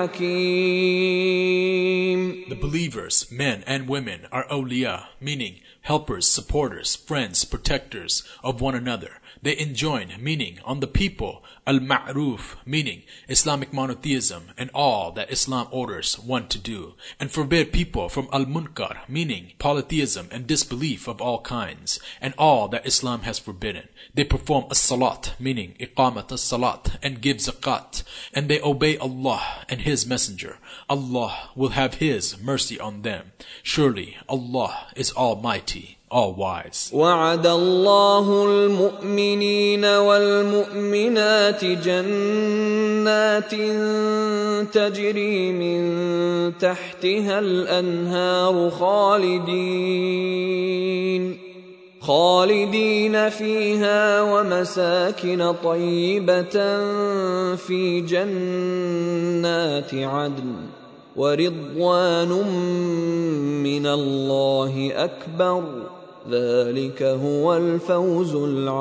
حكيم. The believers, men and women, are awliya, meaning helpers, supporters, friends, protectors of one another. They enjoin, meaning on the people, al-ma'ruf, meaning Islamic monotheism and all that Islam orders one to do, and forbid people from al-munkar, meaning polytheism and disbelief of all kinds, and all that Islam has forbidden. They perform as-salat, meaning iqamat as-salat, and give zakat, and they obey Allah and His Messenger. Allah will have His mercy on them. Surely Allah is Almighty, all-wise. وعد الله المؤمنين والمؤمنات جنات تجري من تحتها الأنهار خالدين فيها ومساكن طيبة في جنات عدن ورضوان من الله أكبر ذلك هو الفوز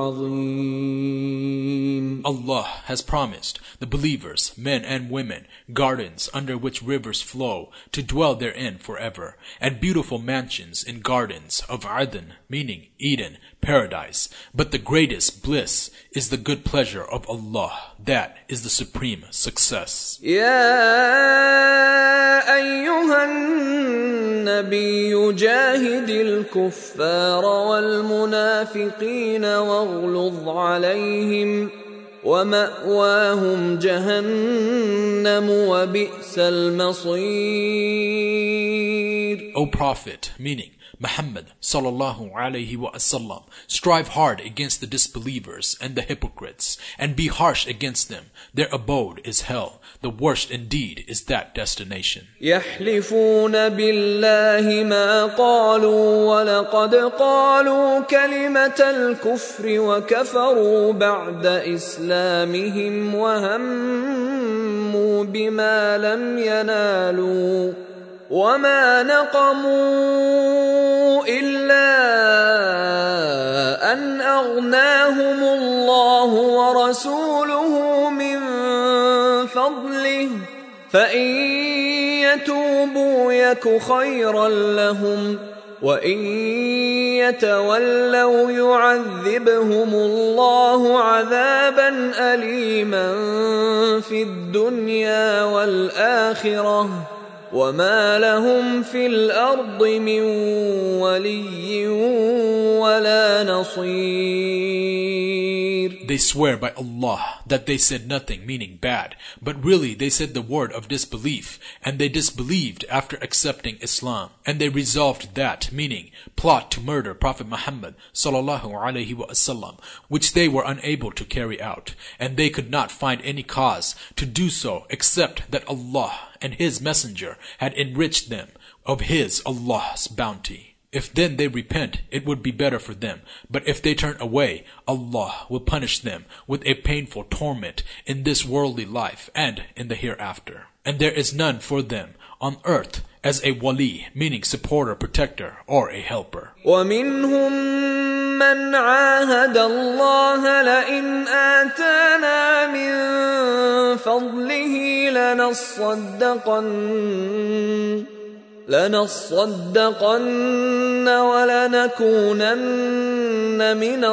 العظيم. Allah has promised the believers, men and women, gardens under which rivers flow, to dwell therein forever, and beautiful mansions in gardens of Aden, meaning Eden, paradise. But the greatest bliss is the good pleasure of Allah. That is the supreme success. يا أيها النبي جاهد الكفار والمنافقين واغلظ عليهم ومأواهم جهنم وبئس المصير. O Prophet, meaning Muhammad sallallahu alayhi wa sallam, strive hard against the disbelievers and the hypocrites, and be harsh against them. Their abode is hell. The worst indeed is that destination. يحلفون بالله ما قالوا ولقد قالوا كلمة الكفر وكفروا بعد إسلامهم وهموا بما لم ينالوا وما نقموا إلا أن أغناهم الله ورسوله من فضله فإن يتوبوا يك خيرا لهم وإن يتولوا يعذبهم الله عذابا أليما في الدنيا والآخرة وما لهم في الأرض من ولي ولا نصير. they swear by Allah that they said nothing, meaning bad, but really they said the word of disbelief, and they disbelieved after accepting Islam. And they resolved that, meaning plot to murder Prophet Muhammad sallallahu alaihi wasallam, which they were unable to carry out, and they could not find any cause to do so except that Allah and His Messenger had enriched them of His Allah's bounty. If then they repent, it would be better for them. But if they turn away, Allah will punish them with a painful torment in this worldly life and in the hereafter. And there is none for them on earth as a wali, meaning supporter, protector, or a helper. وَمِنْهُمْ مَنْ عَاهَدَ اللَّهَ لَئِنْ آتَانَا مِنْ فَضْلِهِ لَنَصَّدَّقَنَّ وَلَنَكُونَنَّ مِنَ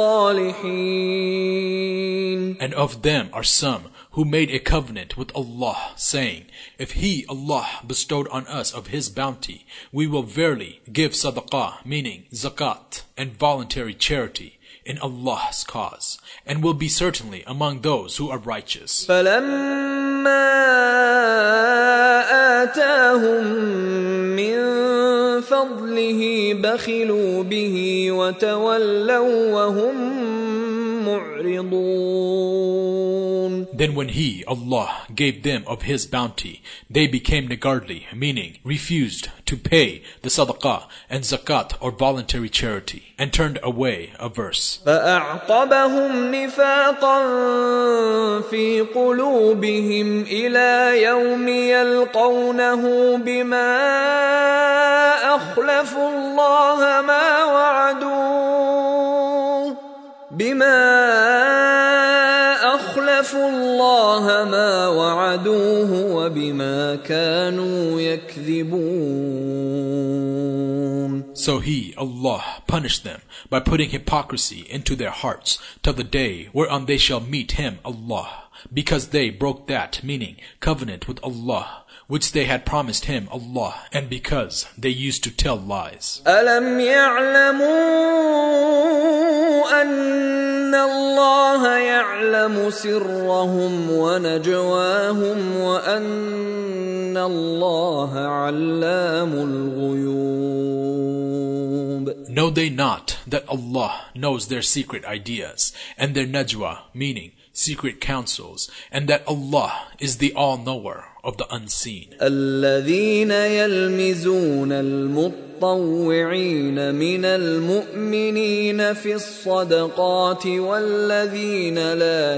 الصَّالِحِينَ. And of them are some who made a covenant with Allah, saying, if He, Allah, bestowed on us of His bounty, we will verily give sadaqah, meaning zakat, and voluntary charity in Allah's cause, and will be certainly among those who are righteous. آتاهم من فضله بخلوا به وتولوا وهم معرضون. Then when He, Allah, gave them of His bounty, they became niggardly, meaning refused to pay the sadaqah and zakat or voluntary charity, and turned away averse. فأعقبهم نفاقا في قلوبهم إلى يوم يلقونه بما أخلفوا الله ما وعدوه وبما كانوا يكذبون. So He, Allah, punished them by putting hypocrisy into their hearts till the day whereon they shall meet Him, Allah, because they broke that, meaning covenant with Allah, which they had promised Him, Allah, and because they used to tell lies. أَلَمْ يَعْلَمُوا أَنَّ اللَّهَ يَعْلَمُ سِرَّهُمْ وَنَجْوَاهُمْ وَأَنَّ اللَّهَ عَلَّامُ الْغُيُوبِ. Know they not that Allah knows their secret ideas and their najwa, meaning secret counsels, and that Allah is the all-knower of the unseen. الذين يلمزون المطوعين من المؤمنين في الصدقات والذين لا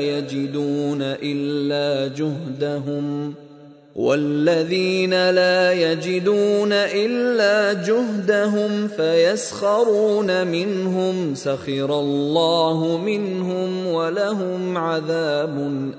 يجدون إلا جهدهم فيسخرون منهم سخر الله منهم ولهم عذاب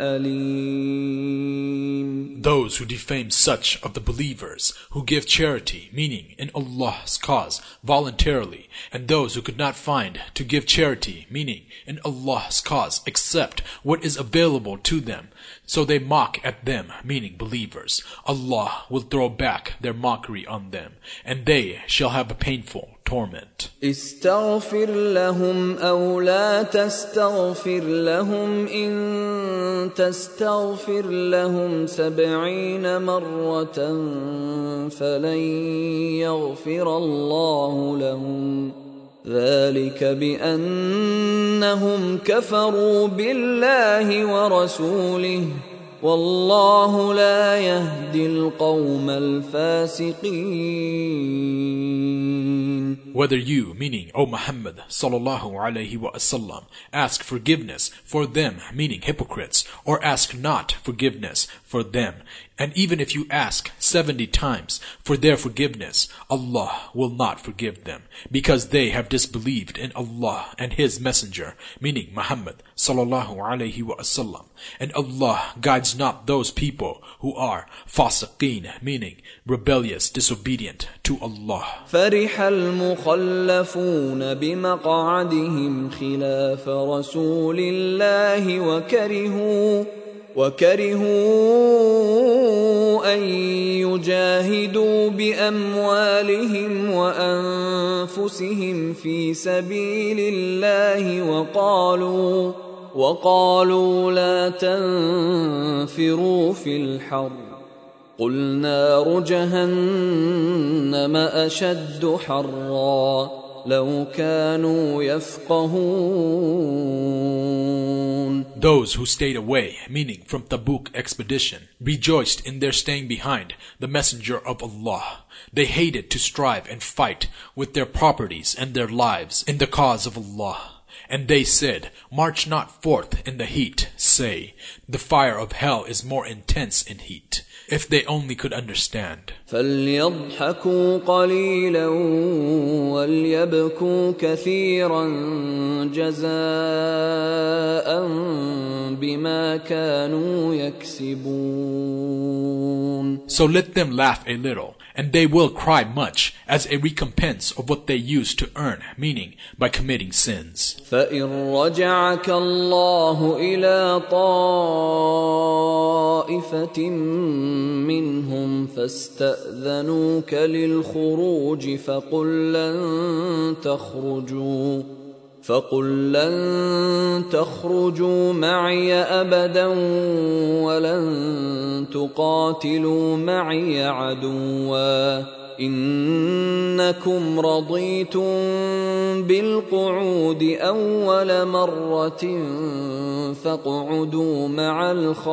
أليم. Those who defame such of the believers who give charity, meaning in Allah's cause, voluntarily, and those who could not find to give charity, meaning in Allah's cause, except what is available to them, so they mock at them, meaning believers. Allah will throw back their mockery on them, and they shall have a painful torment. استغفر لهم أو لا تستغفر لهم إن تستغفر لهم 70 مرة فلن يغفر الله لهم ذلك بأنهم كفروا بالله ورسوله والله لا يهدي القوم الفاسقين. Whether you, meaning O Muhammad sallallahu alaihi wasallam, ask forgiveness for them, meaning hypocrites, or ask not forgiveness for them, and even if you ask 70 times for their forgiveness, Allah will not forgive them, because they have disbelieved in Allah and His Messenger, meaning Muhammad sallallahu alaihi wasallam, and Allah guides not those people who are fasiqeen, meaning rebellious, disobedient to Allah. فرح المخلفون بمقعدهم خلاف رسول الله وكرهوا أن يجاهدوا بأموالهم وأنفسهم في سبيل الله وقالوا لا تنفروا في الحر قل نار جهنم أشد حرا لو كانوا يفقهون. Those who stayed away, meaning from Tabuk expedition, rejoiced in their staying behind the messenger of Allah. They hated to strive and fight with their properties and their lives in the cause of Allah. And they said, march not forth in the heat. Say, the fire of hell is more intense in heat. If they only could understand. فَلْيَضْحَكُوا قَلِيلًا وَلْيَبْكُوا كَثِيرًا جَزَاءً بِمَا كَانُوا يَكْسِبُونَ. So let them laugh a little, and they will cry much as a recompense of what they used to earn, meaning by committing sins. فَإِن رَّجَعَكَ اللَّهُ إِلَىٰ طَائِفَةٍ منهم فاستأذنوك للخروج فقل لن تخرجوا معي أبدا ولن تقاتلوا معي عدوا إنكم رضيتم بالقعود أول مرة فاقعدوا مع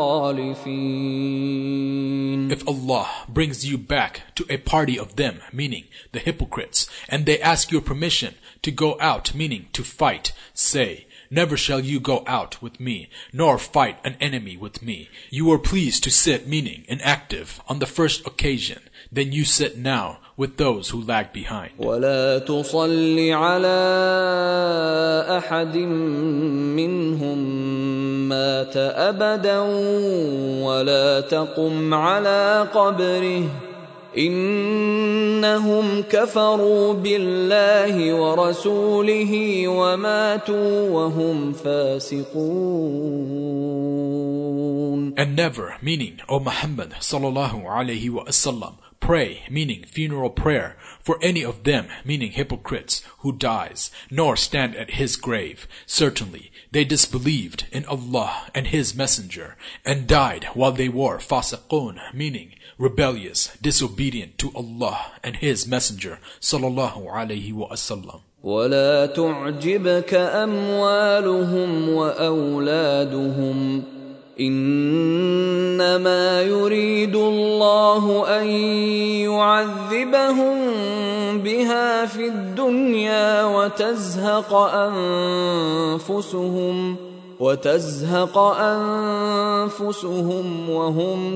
الخالفين. If Allah brings you back to a party of them, meaning the hypocrites, and they ask your permission to go out, meaning to fight, say, never shall you go out with me, nor fight an enemy with me. You were pleased to sit, meaning inactive, on the first occasion. Then you sit now with those who lag behind. ولا تصل على أحد منهم مات أبدا ولا تقم على قبره إنهم كفروا بالله ورسوله وماتوا وهم فاسقون. And never, meaning, O Muhammad sallallahu alaihi wasallam, pray, meaning funeral prayer, for any of them, meaning hypocrites, who dies, nor stand at his grave. Certainly, they disbelieved in Allah and His Messenger, and died while they were fasiqun, meaning rebellious, disobedient to Allah and His Messenger, sallallahu alaihi wasallam. ولا تعجبك أموالهم وأولادهم إنما يريد الله أن يعذبهم بها في الدنيا وتزهق أنفسهم وهم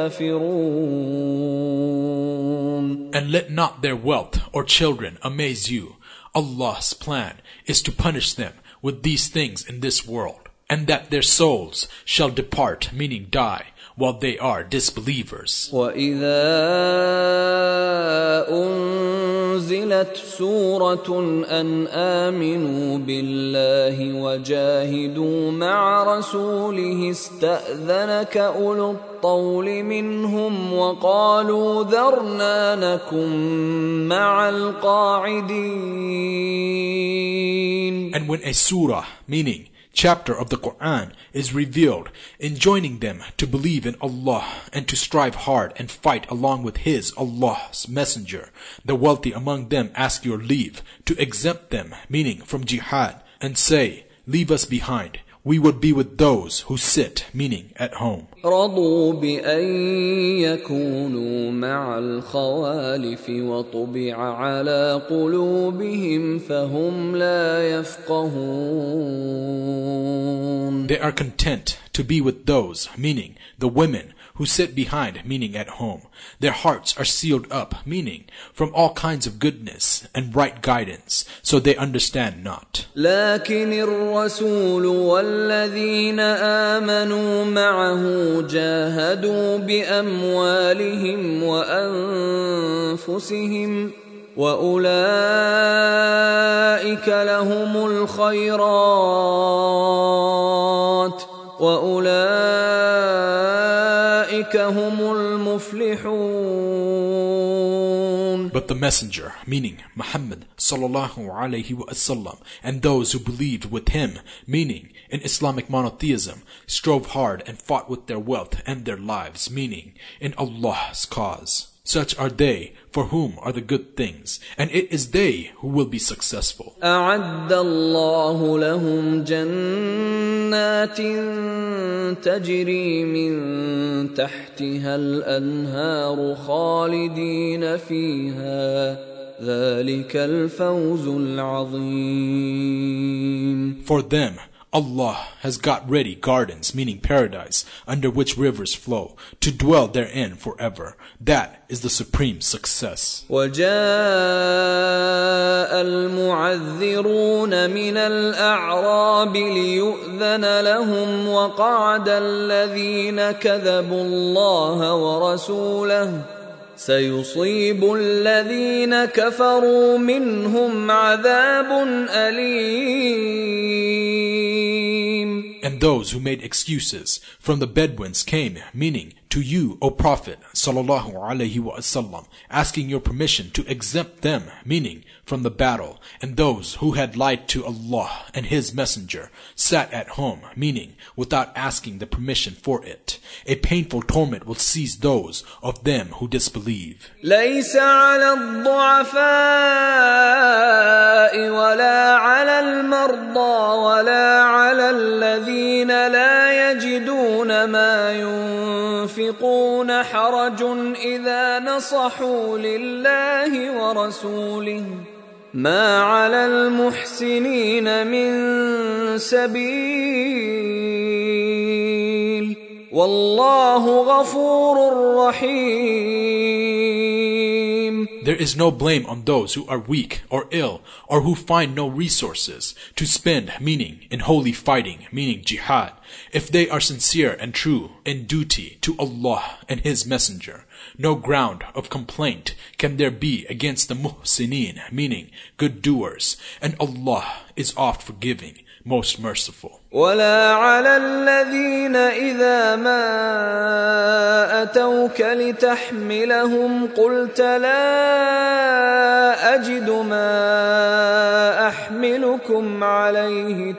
كافرون. And let not their wealth or children amaze you. Allah's plan is to punish them with these things in this world, and that their souls shall depart, meaning die, while they are disbelievers. وَإِذَا أُنزِلَتْ سُورَةٌ أَنْ آمِنُوا بِاللَّهِ وَجَاهِدُوا مَعَ رَسُولِهِ اسْتَأْذَنَكَ أُولُو الطَّوْلِ مِنْهُمْ وَقَالُوا ذَرْنَا نَكُن مَّعَ الْقَاعِدِينَ. And when a surah, meaning chapter of the Quran, is revealed, enjoining them to believe in Allah and to strive hard and fight along with His, Allah's Messenger, the wealthy among them ask your leave to exempt them, meaning from jihad, and say, leave us behind. We would be with those who sit, meaning at home. رضوا بأن يكونوا مع الخوالف وطبع على قلوبهم فهم لا يفقهون. They are content to be with those, meaning the women, who sit behind, meaning at home. Their hearts are sealed up, meaning from all kinds of goodness and right guidance, so they understand not. لكن الرسول والذين آمنوا معه جاهدوا بأموالهم وأنفسهم وأولئك لهم الخيرات وأولئك هم المفلحون. But the messenger, meaning Muhammad sallallahu alaihi wasallam, and those who believed with him, meaning in Islamic monotheism, strove hard and fought with their wealth and their lives, meaning in Allah's cause. Such are they for whom are the good things, and it is they who will be successful. أعد الله لهم جنات تجري من تحتها الأنهار خالدين فيها ذلك الفوز العظيم. For them Allah has got ready gardens, meaning paradise, under which rivers flow, to dwell therein forever. That is the supreme success. وجاء المعذرون من الأعراب ليؤذن لهم وقعد الذين كذبوا الله ورسوله سيصيب الذين كفروا منهم عذاب أليم. And those who made excuses from the Bedouins came, meaning to you, O Prophet sallallahu alaihi wasallam, asking your permission to exempt them, meaning from the battle. And those who had lied to Allah and His Messenger sat at home, meaning without asking the permission for it. A painful torment will seize those of them who disbelieve. ليس على الضعفاء ولا على المرضى ولا على الذين لا يجدون ما ينفقون حرج إذا نصحوا لله ورسوله ما على المحسنين من سبيل والله غفور رحيم. There is no blame on those who are weak or ill or who find no resources to spend, meaning in holy fighting, meaning jihad, if they are sincere and true in duty to Allah and His Messenger. No ground of complaint can there be against the muhsinin, meaning good doers, and Allah is oft forgiving, most merciful. ولا على الذين إذا ما أتوك لتحملهم قلت لا أجد ما أحملكم عليه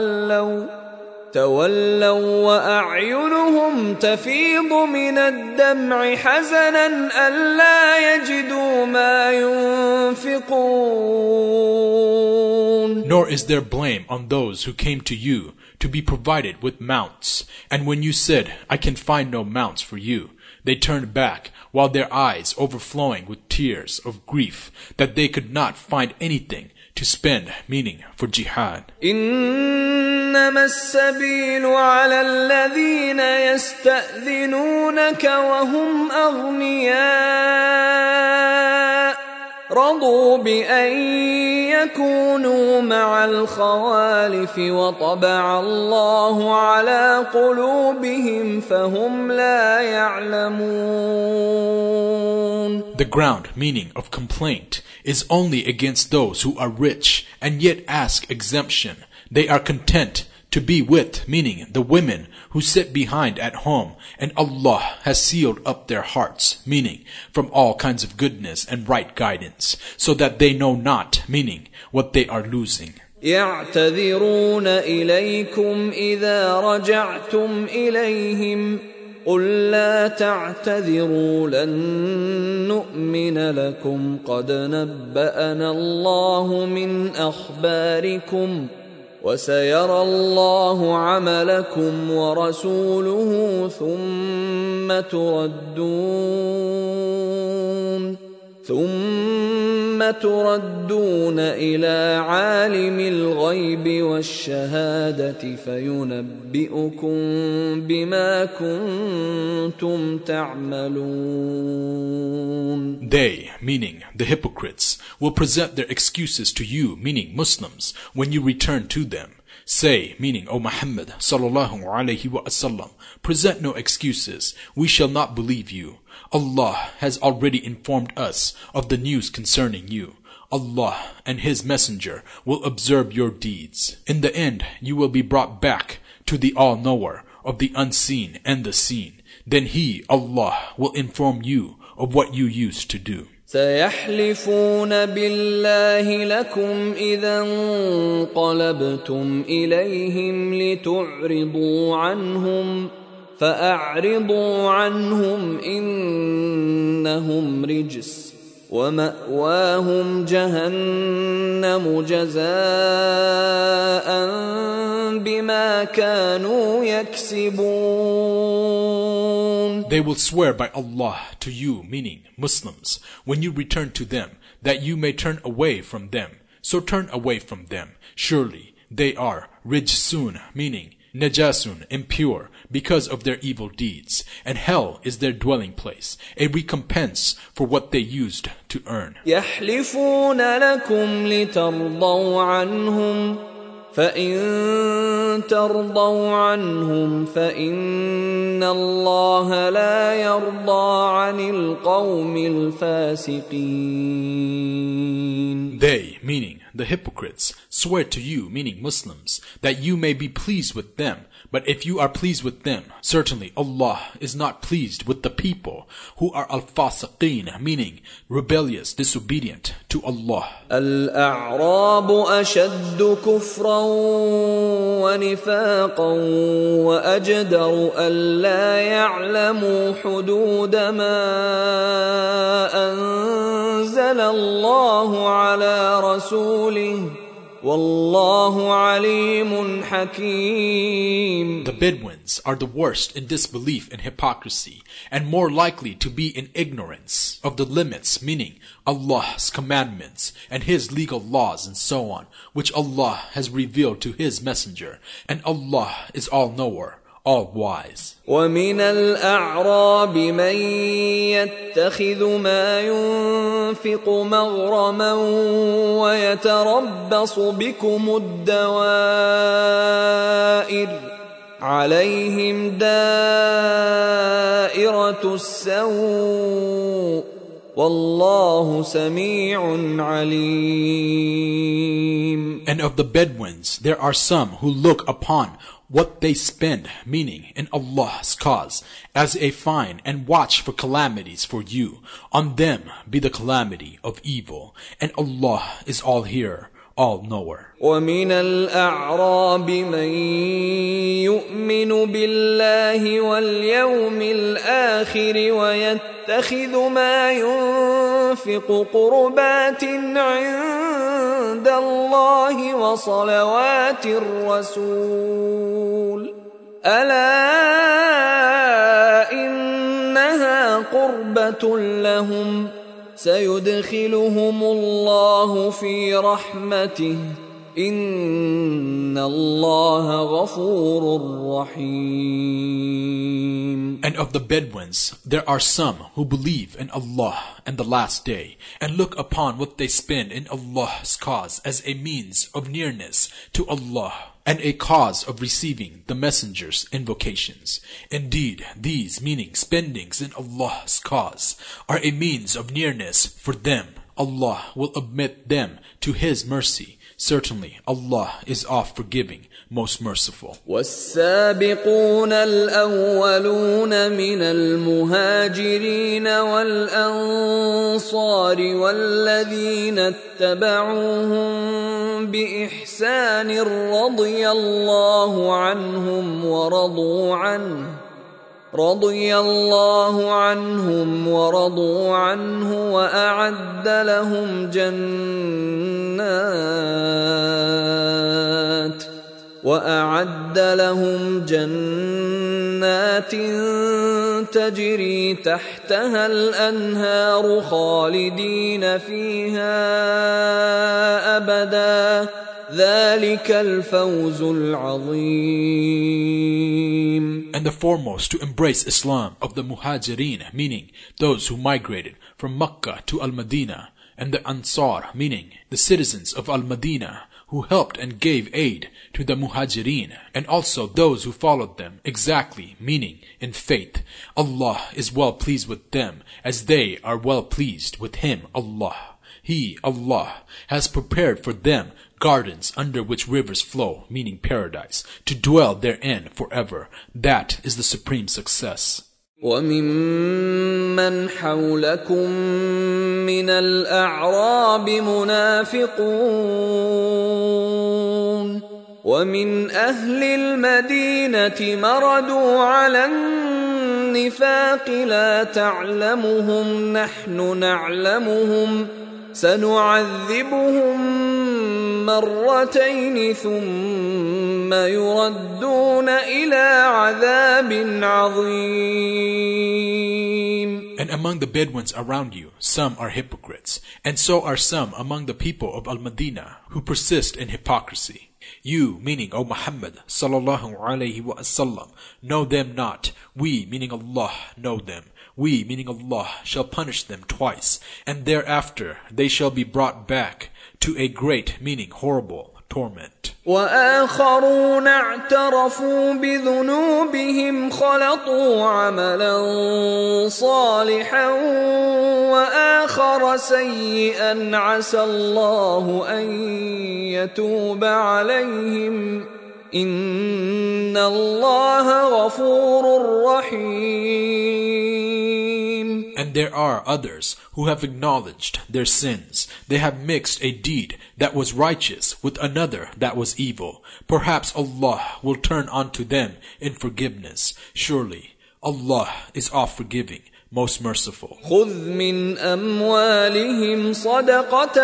تولوا وأعينهم تفيض من الدمع حزنا ألا يجدوا ما ينفقون. Nor is there blame on those who came to you to be provided with mounts, and when you said, I can find no mounts for you, they turned back, while their eyes overflowing with tears of grief that they could not find anything to spend, meaning for jihad. إنما السبيل على الذين يستأذنونك وهم أغنياء رضوا بأن يكونوا مع الخوالف وطبع الله على قلوبهم فهم لا يعلمون. The ground, meaning of complaint, is only against those who are rich and yet ask exemption. They are content to be with, meaning the women who sit behind at home, and Allah has sealed up their hearts, meaning from all kinds of goodness and right guidance, so that they know not, meaning what they are losing. يعتذرون إليكم إذا رجعتم إليهم قل لا تعتذروا لن نؤمن لكم قد نبأنا الله من أخباركم وسيرى الله عملكم ورسوله ثم تردون إلى عالم الغيب والشهادة فينبئكم بما كنتم تعملون. They, meaning the hypocrites, will present their excuses to you, meaning Muslims, when you return to them. Say, meaning, O Muhammad sallallahu alaihi wasallam, present no excuses. We shall not believe you. Allah has already informed us of the news concerning you. Allah and His Messenger will observe your deeds. In the end, you will be brought back to the All-Knower of the unseen and the seen. Then He, Allah, will inform you of what you used to do. سيحلفون بالله لكم إذا انقلبتم إليهم لتعرضوا عنهم فأعرضوا عنهم إنهم رجس ومأواهم جهنم جزاء بما كانوا يكسبون. They will swear by Allah to you, meaning Muslims, when you return to them, that you may turn away from them. So turn away from them. Surely they are rijsun, meaning najasun, impure, because of their evil deeds, and hell is their dwelling place, a recompense for what they used to earn. يحلفون لكم لترضوا عنهم فإن ترضوا عنهم فإن الله لا يرضى عن القوم الفاسقين. They, meaning the hypocrites, swear to you, meaning Muslims, that you may be pleased with them. But if you are pleased with them, certainly Allah is not pleased with the people who are al-fasiqeen, meaning rebellious, disobedient to Allah. الأعراب أشد كفرا ونفاقا وأجدر ألا يعلموا حدود ما أنزل الله على رسوله والله عليم حكيم. The Bedouins are the worst in disbelief and hypocrisy, and more likely to be in ignorance of the limits, meaning Allah's commandments and His legal laws and so on, which Allah has revealed to His messenger, and Allah is all-knower, all-wise. وَمِنَ الْأَعْرَابِ مَنْ يَتَّخِذُ مَا يُنْفِقُ مَغْرَمًا وَيَتَرَبَّصُ بِكُمُ الدَّوَائِرَ عَلَيْهِمْ دَائِرَةُ السَّوْءِ وَاللَّهُ سَمِيعٌ عَلِيمٌ. And of the Bedouins there are some who look upon what they spend, meaning in Allah's cause, as a fine, and watch for calamities for you. On them be the calamity of evil, and Allah is all-hearer, all-knower. وَمِنَ الْأَعْرَابِ مَنْ يُؤْمِنُ بِاللَّهِ وَالْيَوْمِ الْآخِرِ وَيَتَّخِذُ مَا يُنْفِقُ قُرُبَاتٍ عِنْدَ اللَّهِ وَصَلَوَاتِ الرَّسُولِ أَلَا إِنَّهَا قُرْبَةٌ لَهُمْ سيدخلهم الله في رحمته إن الله غفور رحيم. And of the Bedouins there are some who believe in Allah and the last day, and look upon what they spend in Allah's cause as a means of nearness to Allah, and a cause of receiving the messenger's invocations. Indeed, these, meaning spendings in Allah's cause, are a means of nearness for them. Allah will admit them to His mercy. Certainly, Allah is oft-forgiving, most merciful. والسابقون الأولون من المهاجرين والأنصار والذين اتبعوهم بإحسان رضي الله عنهم ورضوا عنه وأعد لهم جنات تجري تحتها الأنهار خالدين فيها أبدا ذلك الفوز العظيم. And the foremost to embrace Islam of the Muhajirin, meaning those who migrated from Makkah to Al-Madinah, and the Ansar, meaning the citizens of Al-Madinah, who helped and gave aid to the Muhajirin, and also those who followed them exactly, meaning in faith. Allah is well pleased with them, as they are well pleased with Him, Allah. He, Allah, has prepared for them gardens under which rivers flow, meaning paradise, to dwell therein forever. That is the supreme success. وَمِمَّنْ حَوْلَكُمْ مِنَ الْأَعْرَابِ مُنَافِقُونَ وَمِنْ أَهْلِ الْمَدِينَةِ مَرَدُوا عَلَى النِّفَاقِ لَا تَعْلَمُهُمْ نَحْنُ نَعْلَمُهُمْ سَنُعَذِّبُهُم مرتين ثم يردون إلى عذاب عظيم. And among the Bedouins around you, some are hypocrites, and so are some among the people of Al-Madinah who persist in hypocrisy. You, meaning, O Muhammad, sallallahu alayhi wa sallam, know them not. We, meaning Allah, know them. We, meaning Allah, shall punish them twice, and thereafter they shall be brought back to a great, meaning horrible, torment. وآخرون اعترفوا بذنوبهم خلطوا عملا صالحا وآخر سيئا عسى الله أن يتوب عليهم إن الله غفور رحيم. And there are others who have acknowledged their sins. They have mixed a deed that was righteous with another that was evil. Perhaps Allah will turn unto them in forgiveness. Surely Allah is all-forgiving, most merciful. خذ من أموالهم صدقة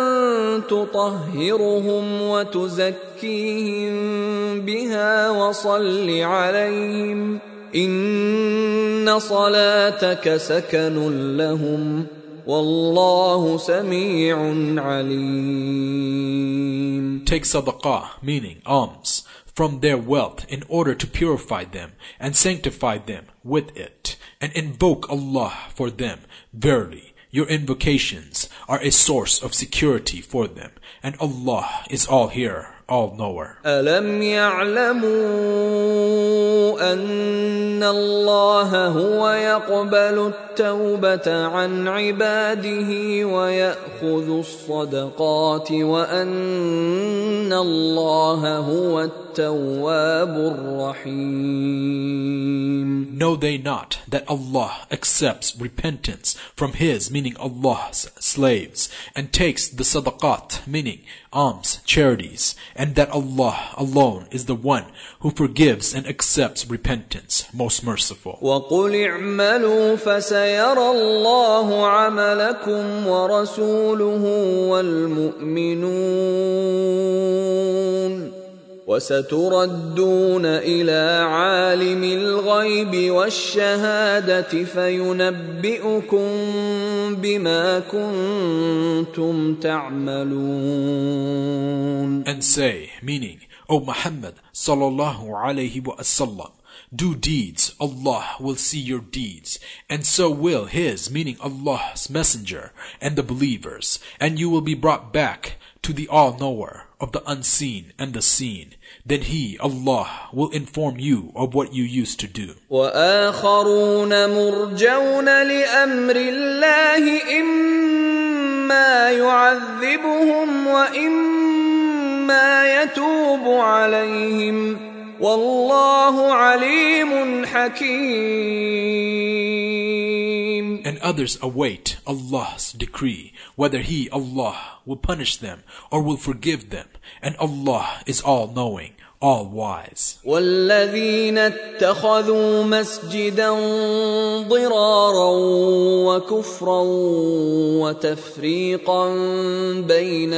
تطهرهم وتزكيهم بها وصل عليهم إن صلاتك سكن لهم والله سميع عليم. Take sadaqah, meaning alms, from their wealth in order to purify them and sanctify them with it, and invoke Allah for them. Verily, your invocations are a source of security for them, and Allah is all-hearer, all-knower. أَلَمْ يَعْلَمُوا أَنَّ اللَّهَ هُوَ يَقْبَلُ التَّوْبَةَ عَنْ عِبَادِهِ وَيَأْخُذُ الصَّدَقَاتِ وَأَنَّ اللَّهَ هُوَ التَّوَّابُ الرَّحِيمُ. Know they not that Allah accepts repentance from His, meaning Allah's, slaves, and takes the sadaqat, meaning alms, charities, and that Allah alone is the one who forgives and accepts repentance, most merciful. وَقُلِ اعْمَلُوا فَسَيَرَى اللَّهُ عَمَلَكُمْ وَرَسُولُهُ وَالْمُؤْمِنُونَ وَسَتُرَدُّونَ إِلَى عَالِمِ الْغَيْبِ وَالشَّهَادَةِ فَيُنَبِّئُكُم بِمَا كُنتُمْ تَعْمَلُونَ. And say, meaning, O Muhammad sallallahu alayhi wa sallam, do deeds, Allah will see your deeds, and so will His, meaning Allah's messenger, and the believers, and you will be brought back to the all-knower of the unseen and the seen. Then He, Allah, will inform you of what you used to do. وَآخَرُونَ مُرْجَوْنَ لِأَمْرِ اللَّهِ إِمَّا يُعَذِّبُهُمْ وَإِمَّا يَتُوبُ عَلَيْهِمْ وَاللَّهُ عَلِيمٌ حَكِيمٌ. And others await Allah's decree, whether He, Allah, will punish them or will forgive them, and Allah is all-knowing, all-wise. وَالَّذِينَ اتَّخَذُوا مَسْجِدًا ضِرَارًا وَكُفْرًا وَتَفْرِيقًا بَيْنَ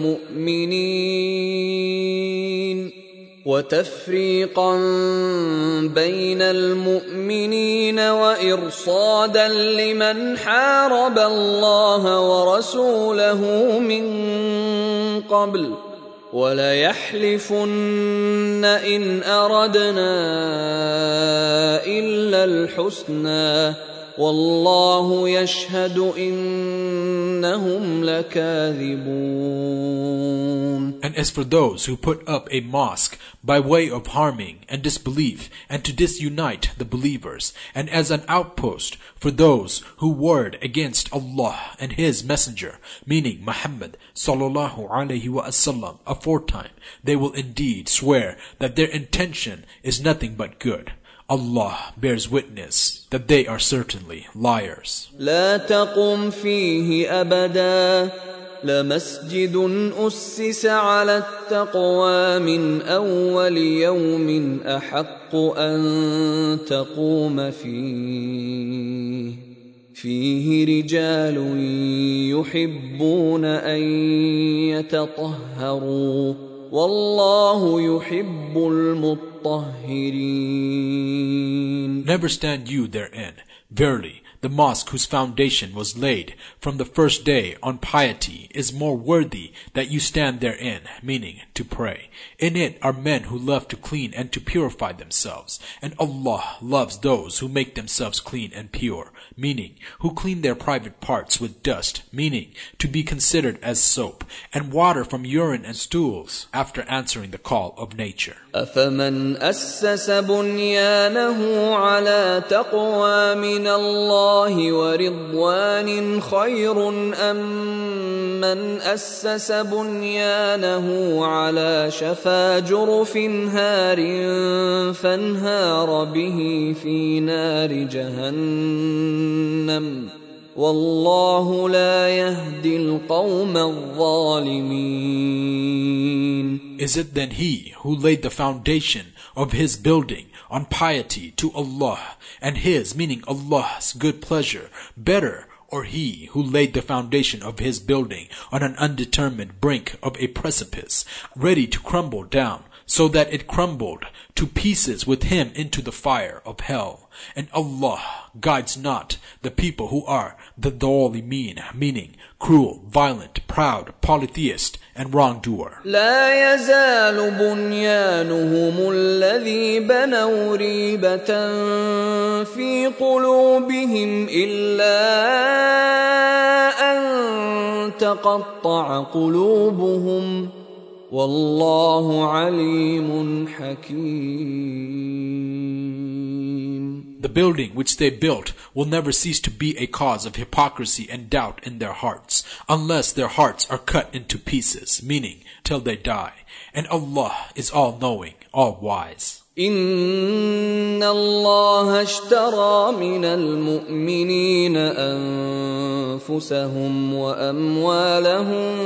المؤمنين وإرصادا لمن حارب الله ورسوله من قبل وليحلفن إن أردنا إلا الحسنى والله يشهد إنهم لكاذبون. And as for those who put up a mosque by way of harming and disbelief and to disunite the believers, and as an outpost for those who warred against Allah and His messenger, meaning Muhammad sallallahu alayhi wa sallam, aforetime, they will indeed swear that their intention is nothing but good. Allah bears witness that they are certainly liars. لا تقم فيه أبدا لمسجد أسس على التقوى من أول يوم أحق أن تقوم فيه رجال يحبون أن يتطهروا والله يحب المطهرين. Never stand you therein. Verily, the mosque whose foundation was laid from the first day on piety is more worthy that you stand therein, meaning to pray. In it are men who love to clean and to purify themselves, and Allah loves those who make themselves clean and pure, meaning who clean their private parts with dust, meaning to be considered as soap, and water from urine and stools, after answering the call of nature. أفمن أسس بنيانه على تقوى من الله ورضوان خير أم من أسس بنيانه على شفا جرف هار فانهار به في نار جهنم والله لا يهدي القوم الظالمين. Is it then he who laid the foundation of his building on piety to Allah, and his, meaning Allah's, good pleasure, better, or he who laid the foundation of his building on an undetermined brink of a precipice, ready to crumble down, so that it crumbled to pieces with him into the fire of hell? And Allah guides not the people who are the dhalimin, meaning cruel, violent, proud, polytheist, and wrongdoer. لا يزال بنيانهم الذي بنوا ريبة في قلوبهم إلا أن تقطع قلوبهم والله عليم حكيم. The building which they built will never cease to be a cause of hypocrisy and doubt in their hearts, unless their hearts are cut into pieces, meaning till they die. And Allah is all-knowing, all-wise. إن الله اشترى من المؤمنين أنفسهم وأموالهم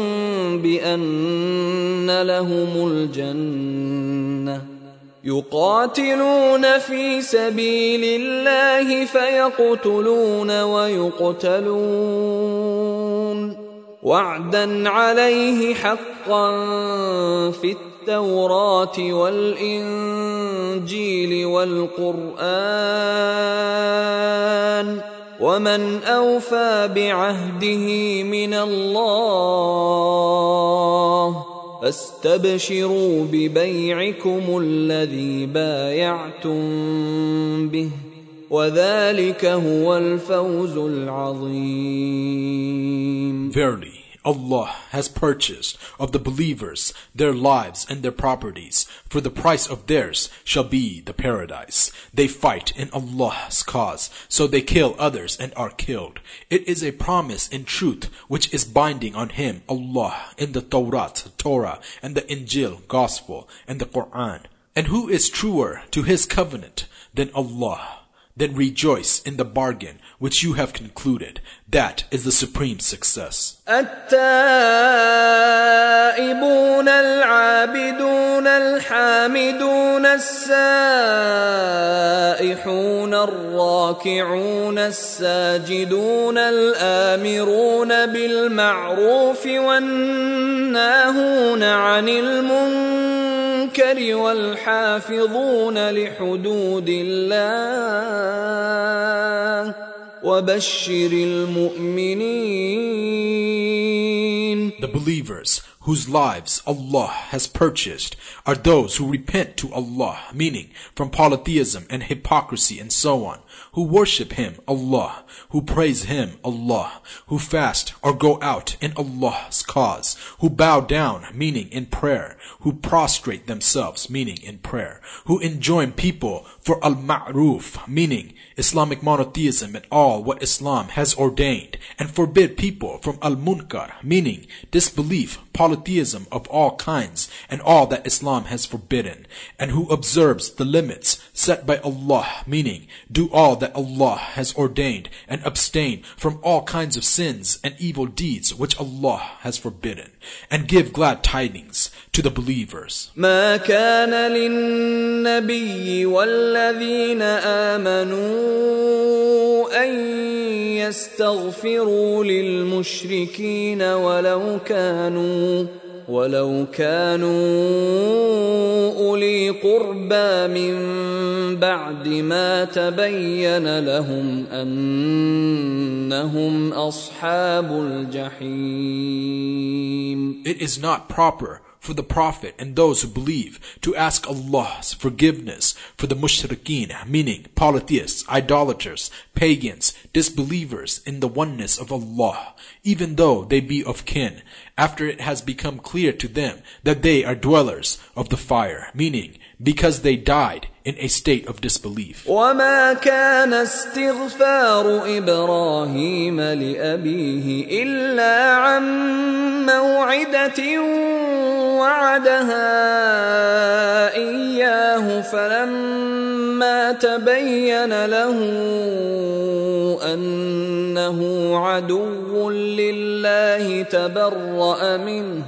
بأن لهم الجنة يقاتلون في سبيل الله فيقتلون ويقتلون وعدا عليه حقا في التوراة والإنجيل والقرآن ومن أوفى بعهده من الله فاستبشروا ببيعكم الذي بايعتم به وذلك هو الفوز العظيم. Verily, Allah has purchased of the believers their lives and their properties, for the price of theirs shall be the paradise. They fight in Allah's cause, so they kill others and are killed. It is a promise in truth which is binding on him, Allah, in the Torah, and the Injil, Gospel, and the Quran. And who is truer to his covenant than Allah? Then rejoice in the bargain which you have concluded. That is the supreme success. التائبون العابدون الحامدون السائحون الراكعون الساجدون الآمرون بالمعروف والناهون عن المنكر والحافظون لحدود الله وبشر المؤمنين. The believers whose lives Allah has purchased are those who repent to Allah, meaning from polytheism and hypocrisy and so on, who worship Him, Allah, who praise Him, Allah, who fast or go out in Allah's cause, who bow down, meaning in prayer, who prostrate themselves, meaning in prayer, who enjoin people for al-ma'ruf, meaning Islamic monotheism and all what Islam has ordained, and forbid people from al-munkar, meaning disbelief, polytheism of all kinds, and all that Islam has forbidden, and who observes the limits set by Allah, meaning do all that Allah has ordained and abstain from all kinds of sins and evil deeds which Allah has forbidden, and give glad tidings to the believers. ما كان للنبي والذين آمنوا أن يستغفروا للمشركين ولو كانوا أولي قربى من بعد ما تبين لهم أنهم أصحاب الجحيم. It is not proper for the Prophet and those who believe to ask Allah's forgiveness for the mushrikeen, meaning polytheists, idolaters, pagans, disbelievers in the oneness of Allah, even though they be of kin, after it has become clear to them that they are dwellers of the fire, meaning because they died in a state of disbelief. وما كان استغفار إبراهيم لأبيه إلا عن موعدة وعدها إياه فلما تبين له أنه عدو لله تبرأ منه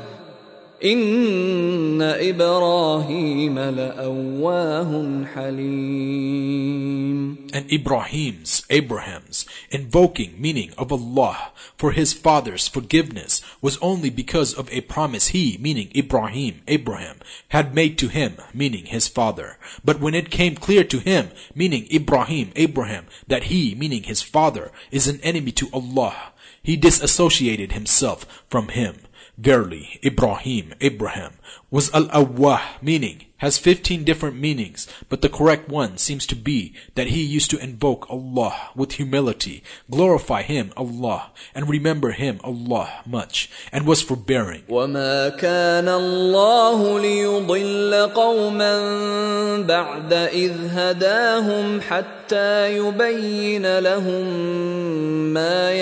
إن إبراهيم لأواه حليم. And Abraham's invoking meaning of Allah for his father's forgiveness was only because of a promise he, meaning Abraham, had made to him, meaning his father. But when it came clear to him, meaning Abraham, that he, meaning his father, is an enemy to Allah, he disassociated himself from him. Verily, Abraham, was al-awwah, meaning, has 15 different meanings, but the correct one seems to be that he used to invoke Allah with humility, glorify Him, Allah, and remember Him, Allah, much, and was forbearing. وَمَا كَانَ اللَّهُ لِيُضِلَّ قَوْمًا بَعْدَ إِذْ هَدَاهُمْ حَتَّى يُبَيِّنَ لَهُم مَّا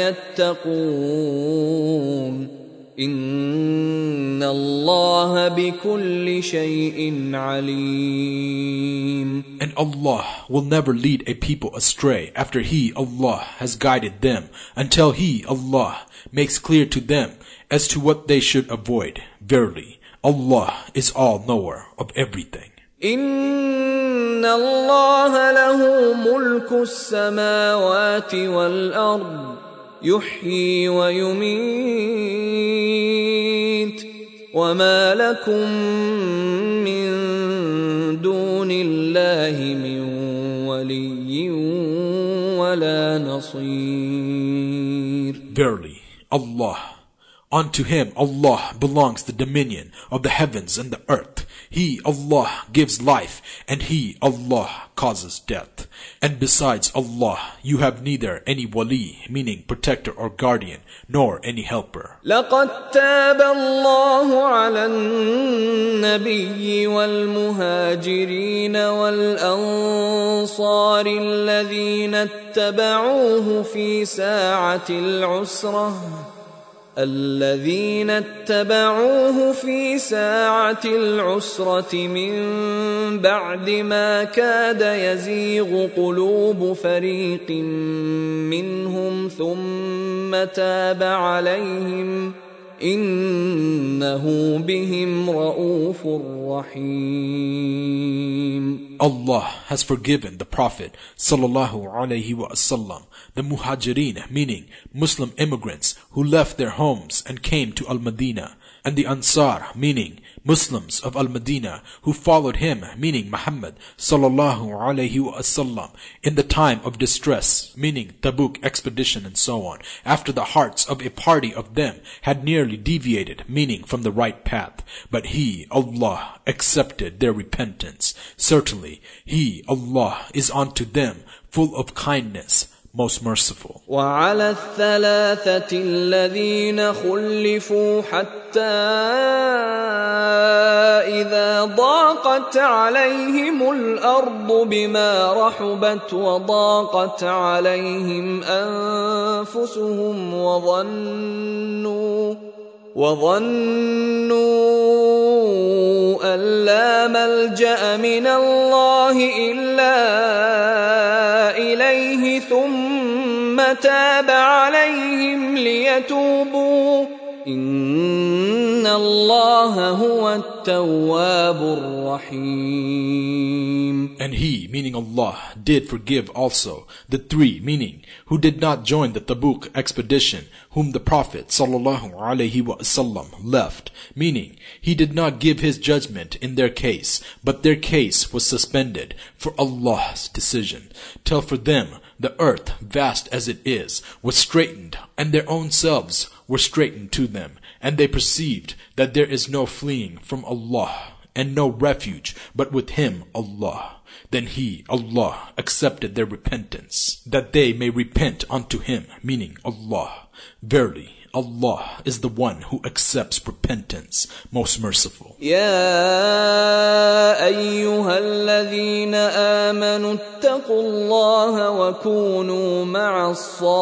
يَتَّقُونَ إِنَّ اللَّهَ بِكُلِّ شَيْءٍ عَلِيمٌ. And Allah will never lead a people astray after He, Allah, has guided them, until He, Allah, makes clear to them as to what they should avoid. Verily, Allah is all-knower of everything. إِنَّ اللَّهَ لَهُ مُلْكُ السَّمَاوَاتِ وَالْأَرْضِ يحيي ويميت وما لكم من دون الله من ولي ولا نصير. Verily, Allah, unto Him, Allah, belongs the dominion of the heavens and the earth. He, Allah, gives life, and He, Allah, causes death. And besides Allah, you have neither any wali, meaning protector or guardian, nor any helper. لقد تاب الله على النبي والمهاجرين والأنصار الذين اتبعوه في ساعة العسرة من بعد ما كاد يزيغ قلوب فريق منهم ثم تاب عليهم إنه بهم رؤوف رحيم. Allah has forgiven the Prophet sallallahu alaihi wasallam, the Muhajirin, meaning Muslim immigrants who left their homes and came to Al-Madinah, and the Ansar, meaning Muslims of Al-Madinah who followed him, meaning Muhammad sallallahu alaihi wasallam, in the time of distress, meaning Tabuk expedition and so on, after the hearts of a party of them had nearly deviated, meaning from the right path. But He, Allah, accepted their repentance. Certainly, He, Allah, is unto them full of kindness, most merciful. وعلى الثلاثة الذين خلفوا حتى إذا ضاقت عليهم الأرض بما رحبت وضاقت عليهم أنفسهم وظنوا أن لا ملجأ من الله إلا ثم تاب عليهم ليتوبوا إن الله هو التواب الرحيم. And he, meaning Allah, did forgive also the three, meaning who did not join the Tabuk expedition, whom the Prophet ﷺ left, meaning he did not give his judgment in their case, but their case was suspended for Allah's decision, till for them the earth, vast as it is, was straightened, and their own selves were straightened to them, and they perceived that there is no fleeing from Allah, and no refuge but with Him, Allah. Then He, Allah, accepted their repentance, that they may repent unto Him, meaning Allah. Verily, Allah is the one who accepts repentance, most merciful. يا أيها الذين آمنوا اتقوا الله وكونوا مع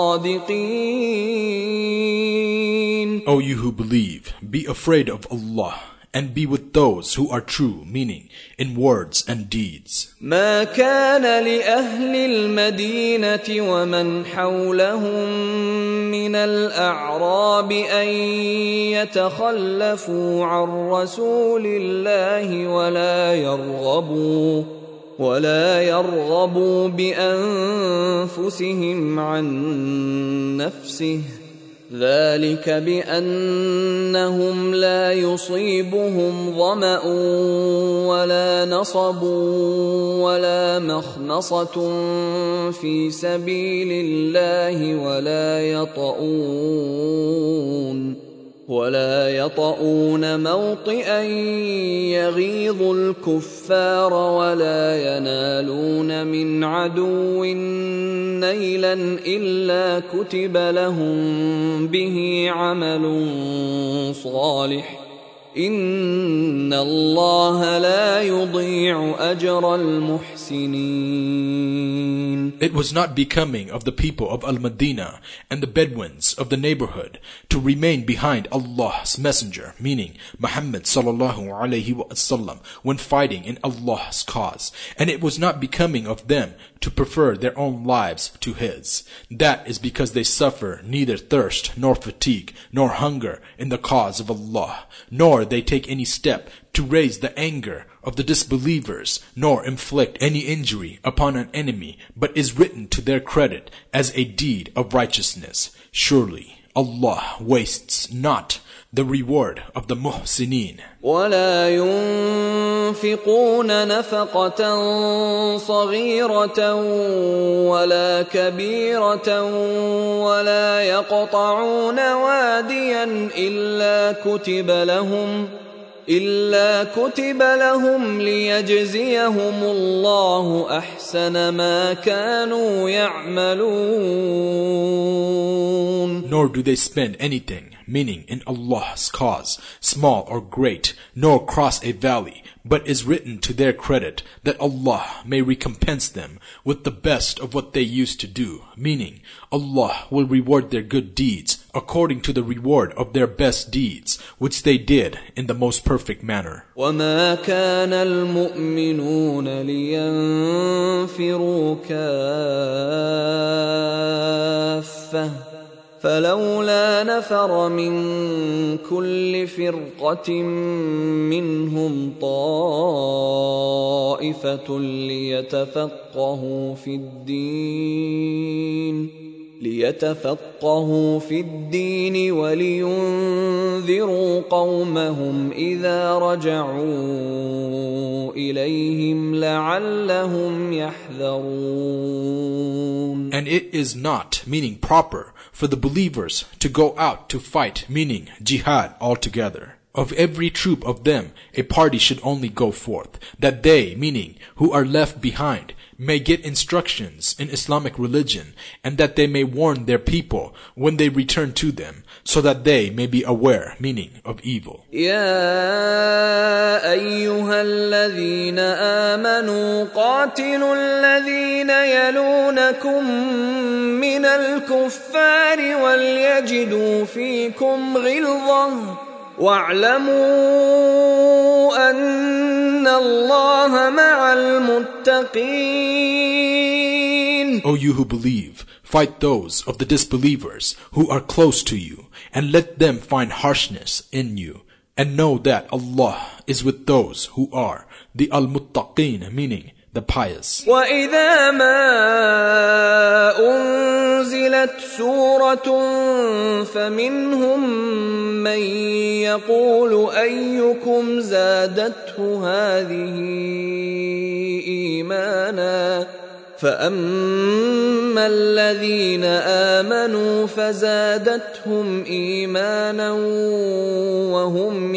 الصادقين. O you who believe, be afraid of Allah, and be with those who are true, meaning in words and deeds. ما كان لأهل المدينة ومن حولهم من الأعراب أن يتخلفوا عن رسول الله ولا يرغبوا بأنفسهم عن نفسه، ذلك بأنهم لا يصيبهم ظمأ ولا نصب ولا مخمصة في سبيل الله ولا يطؤون موطئا يغيظ الكفار ولا ينالون من عدو نيلا إلا كتب لهم به عمل صالح إن الله لا يضيع أجر المحسنين. It was not becoming of the people of Al-Madinah and the Bedouins of the neighborhood to remain behind Allah's messenger, meaning Muhammad ﷺ, when fighting in Allah's cause, and it was not becoming of them to prefer their own lives to His. That is because they suffer neither thirst nor fatigue nor hunger in the cause of Allah, nor they take any step to raise the anger of the disbelievers, nor inflict any injury upon an enemy, but is written to their credit as a deed of righteousness. Surely Allah wastes not the reward of the muhsineen. ولا ينفقون نفقة صغيرة ولا كبيرة ولا يقطعون واديا إلا كتب لهم ليجزيهم الله أحسن ما كانوا يعملون. Nor do they spend anything, meaning in Allah's cause, small or great, nor cross a valley, but is written to their credit that Allah may recompense them with the best of what they used to do, meaning Allah will reward their good deeds according to the reward of their best deeds, which they did in the most perfect manner. وما كان المؤمنون لينفروا كافة فلولا نفر من كل فرقة منهم طائفة ليتفقهوا في الدين ولينذروا قومهم إذا رجعوا إليهم لعلهم يحذرون. And it is not, meaning proper, for the believers to go out to fight, meaning jihad altogether. Of every troop of them, a party should only go forth, that they, meaning who are left behind, may get instructions in Islamic religion, and that they may warn their people when they return to them, so that they may be aware, meaning of evil. يا أيها الذين آمنوا قاتلوا الذين يلونكم من الكفار وليجدوا فيكم غلظة واعلموا أن الله مع المتقين. O you who believe, fight those of the disbelievers who are close to you, and let them find harshness in you. And know that Allah is with those who are the al-muttaqeen, meaning the pious. وَإِذَا مَا أُنزِلَتْ سُورَةٌ فَمِنْهُمْ مَنْ يَقُولُ أَيُّكُمْ زَادَتْهُ هَذِهِ إِيمَانًا فَأَمَّا الَّذِينَ آمَنُوا فَزَادَتْهُمْ إِيمَانًا وَهُمْ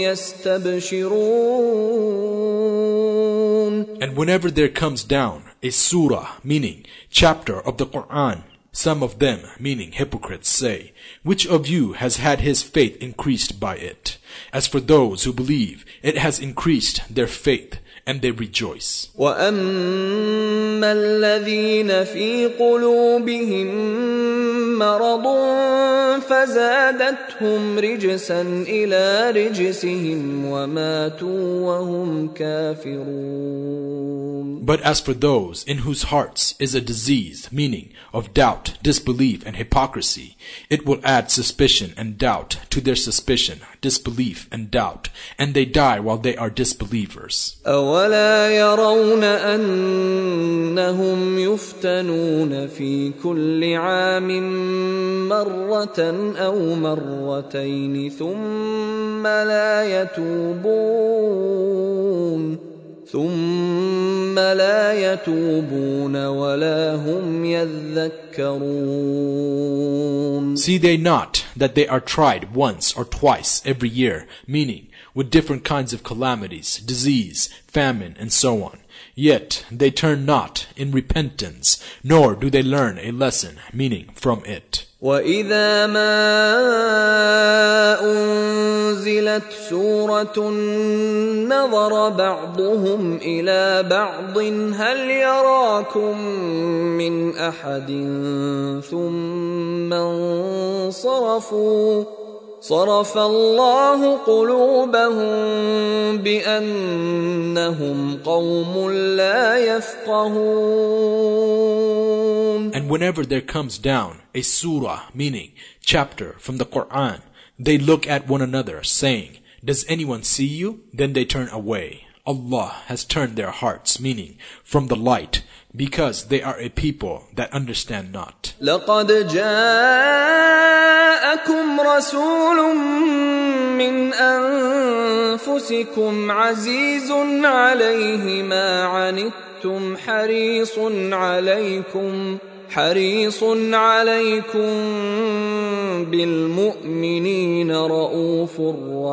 يَسْتَبْشِرُونَ. And whenever there comes down a surah, meaning chapter of the Quran, some of them, meaning hypocrites, say, which of you has had his faith increased by it? As for those who believe, it has increased their faith, and they rejoice. وَأَمَّا الَّذِينَ فِي قُلُوبِهِم مَّرَضٌ فَزَادَتْهُمْ رِجْسًا إِلَىٰ رِجْسِهِمْ وَمَاتُوا وَهُمْ كَافِرُونَ. But as for those in whose hearts is a disease, meaning of doubt, disbelief, and hypocrisy, it will add suspicion and doubt to their suspicion, disbelief, and doubt, and they die while they are disbelievers. أَوَلَا يَرَوْنَ أَنَّهُمْ يُفْتَنُونَ فِي كُلِّ عَامٍ مَّرَّةً أَوْ مَرَّتَيْنِ ثُمَّ لا يتوبون ولا هم يذكرون. See they not that they are tried once or twice every year, meaning with different kinds of calamities, disease, famine, and so on. Yet they turn not in repentance, nor do they learn a lesson, meaning from it. وَإِذَا مَا أُنزِلَتْ سُورَةٌ نَظَرَ بَعْضُهُمْ إِلَى بَعْضٍ هَلْ يَرَاكُمْ مِنْ أَحَدٍ ثُمَّ انصَرَفُوا صَرَفَ اللَّهُ قُلُوبَهُم بِأَنَّهُمْ قَوْمٌ لَّا يَفْقَهُونَ. And whenever there comes down a surah, meaning chapter from the Quran, they look at one another, saying, does anyone see you? Then they turn away. Allah has turned their hearts, meaning from the light, because they are a people that understand not. لَقَدْ جَاءَكُمْ رَسُولٌ مِّنْ أَنفُسِكُمْ عَزِيزٌ عَلَيْهِ مَا عَنِتُّمْ حريص عليكم بالمؤمنين رؤوف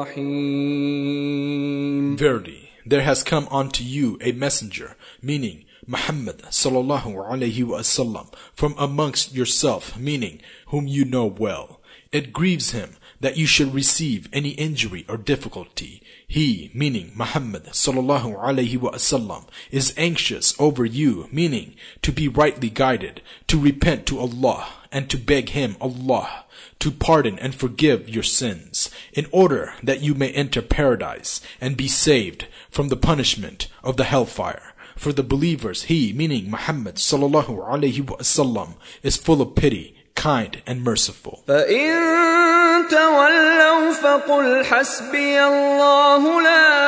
رحيم. Verily, there has come unto you a messenger, meaning Muhammad sallallahu alayhi wa sallam, from amongst yourself, meaning whom you know well. It grieves him that you should receive any injury or difficulty. He, meaning Muhammad sallallahu alayhi wa sallam, is anxious over you, meaning to be rightly guided, to repent to Allah, and to beg Him, Allah, to pardon and forgive your sins, in order that you may enter paradise and be saved from the punishment of the hellfire. For the believers, He, meaning Muhammad sallallahu alayhi wa sallam, is full of pity, kind and merciful. فَإِن تَوَلَّوْا فَقُلْ حَسْبِيَ اللَّهُ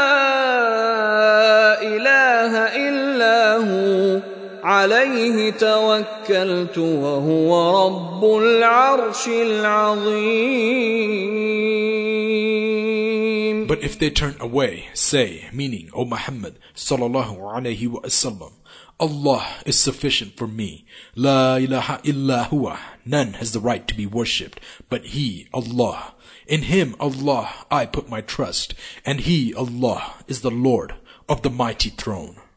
لَا إِلَٰهَ إِلَّا هُوَ عَلَيْهِ تَوَكَّلْتُ وَهُوَ رَبُّ الْعَرْشِ الْعَظِيمِ. But if they turn away, say, meaning, O Muhammad sallallahu alayhi wa sallam, Allah is sufficient for me. La ilaha illa huwa. None has the right to be worshipped but He, Allah. In Him, Allah, I put my trust, and He, Allah, is the Lord of the mighty throne.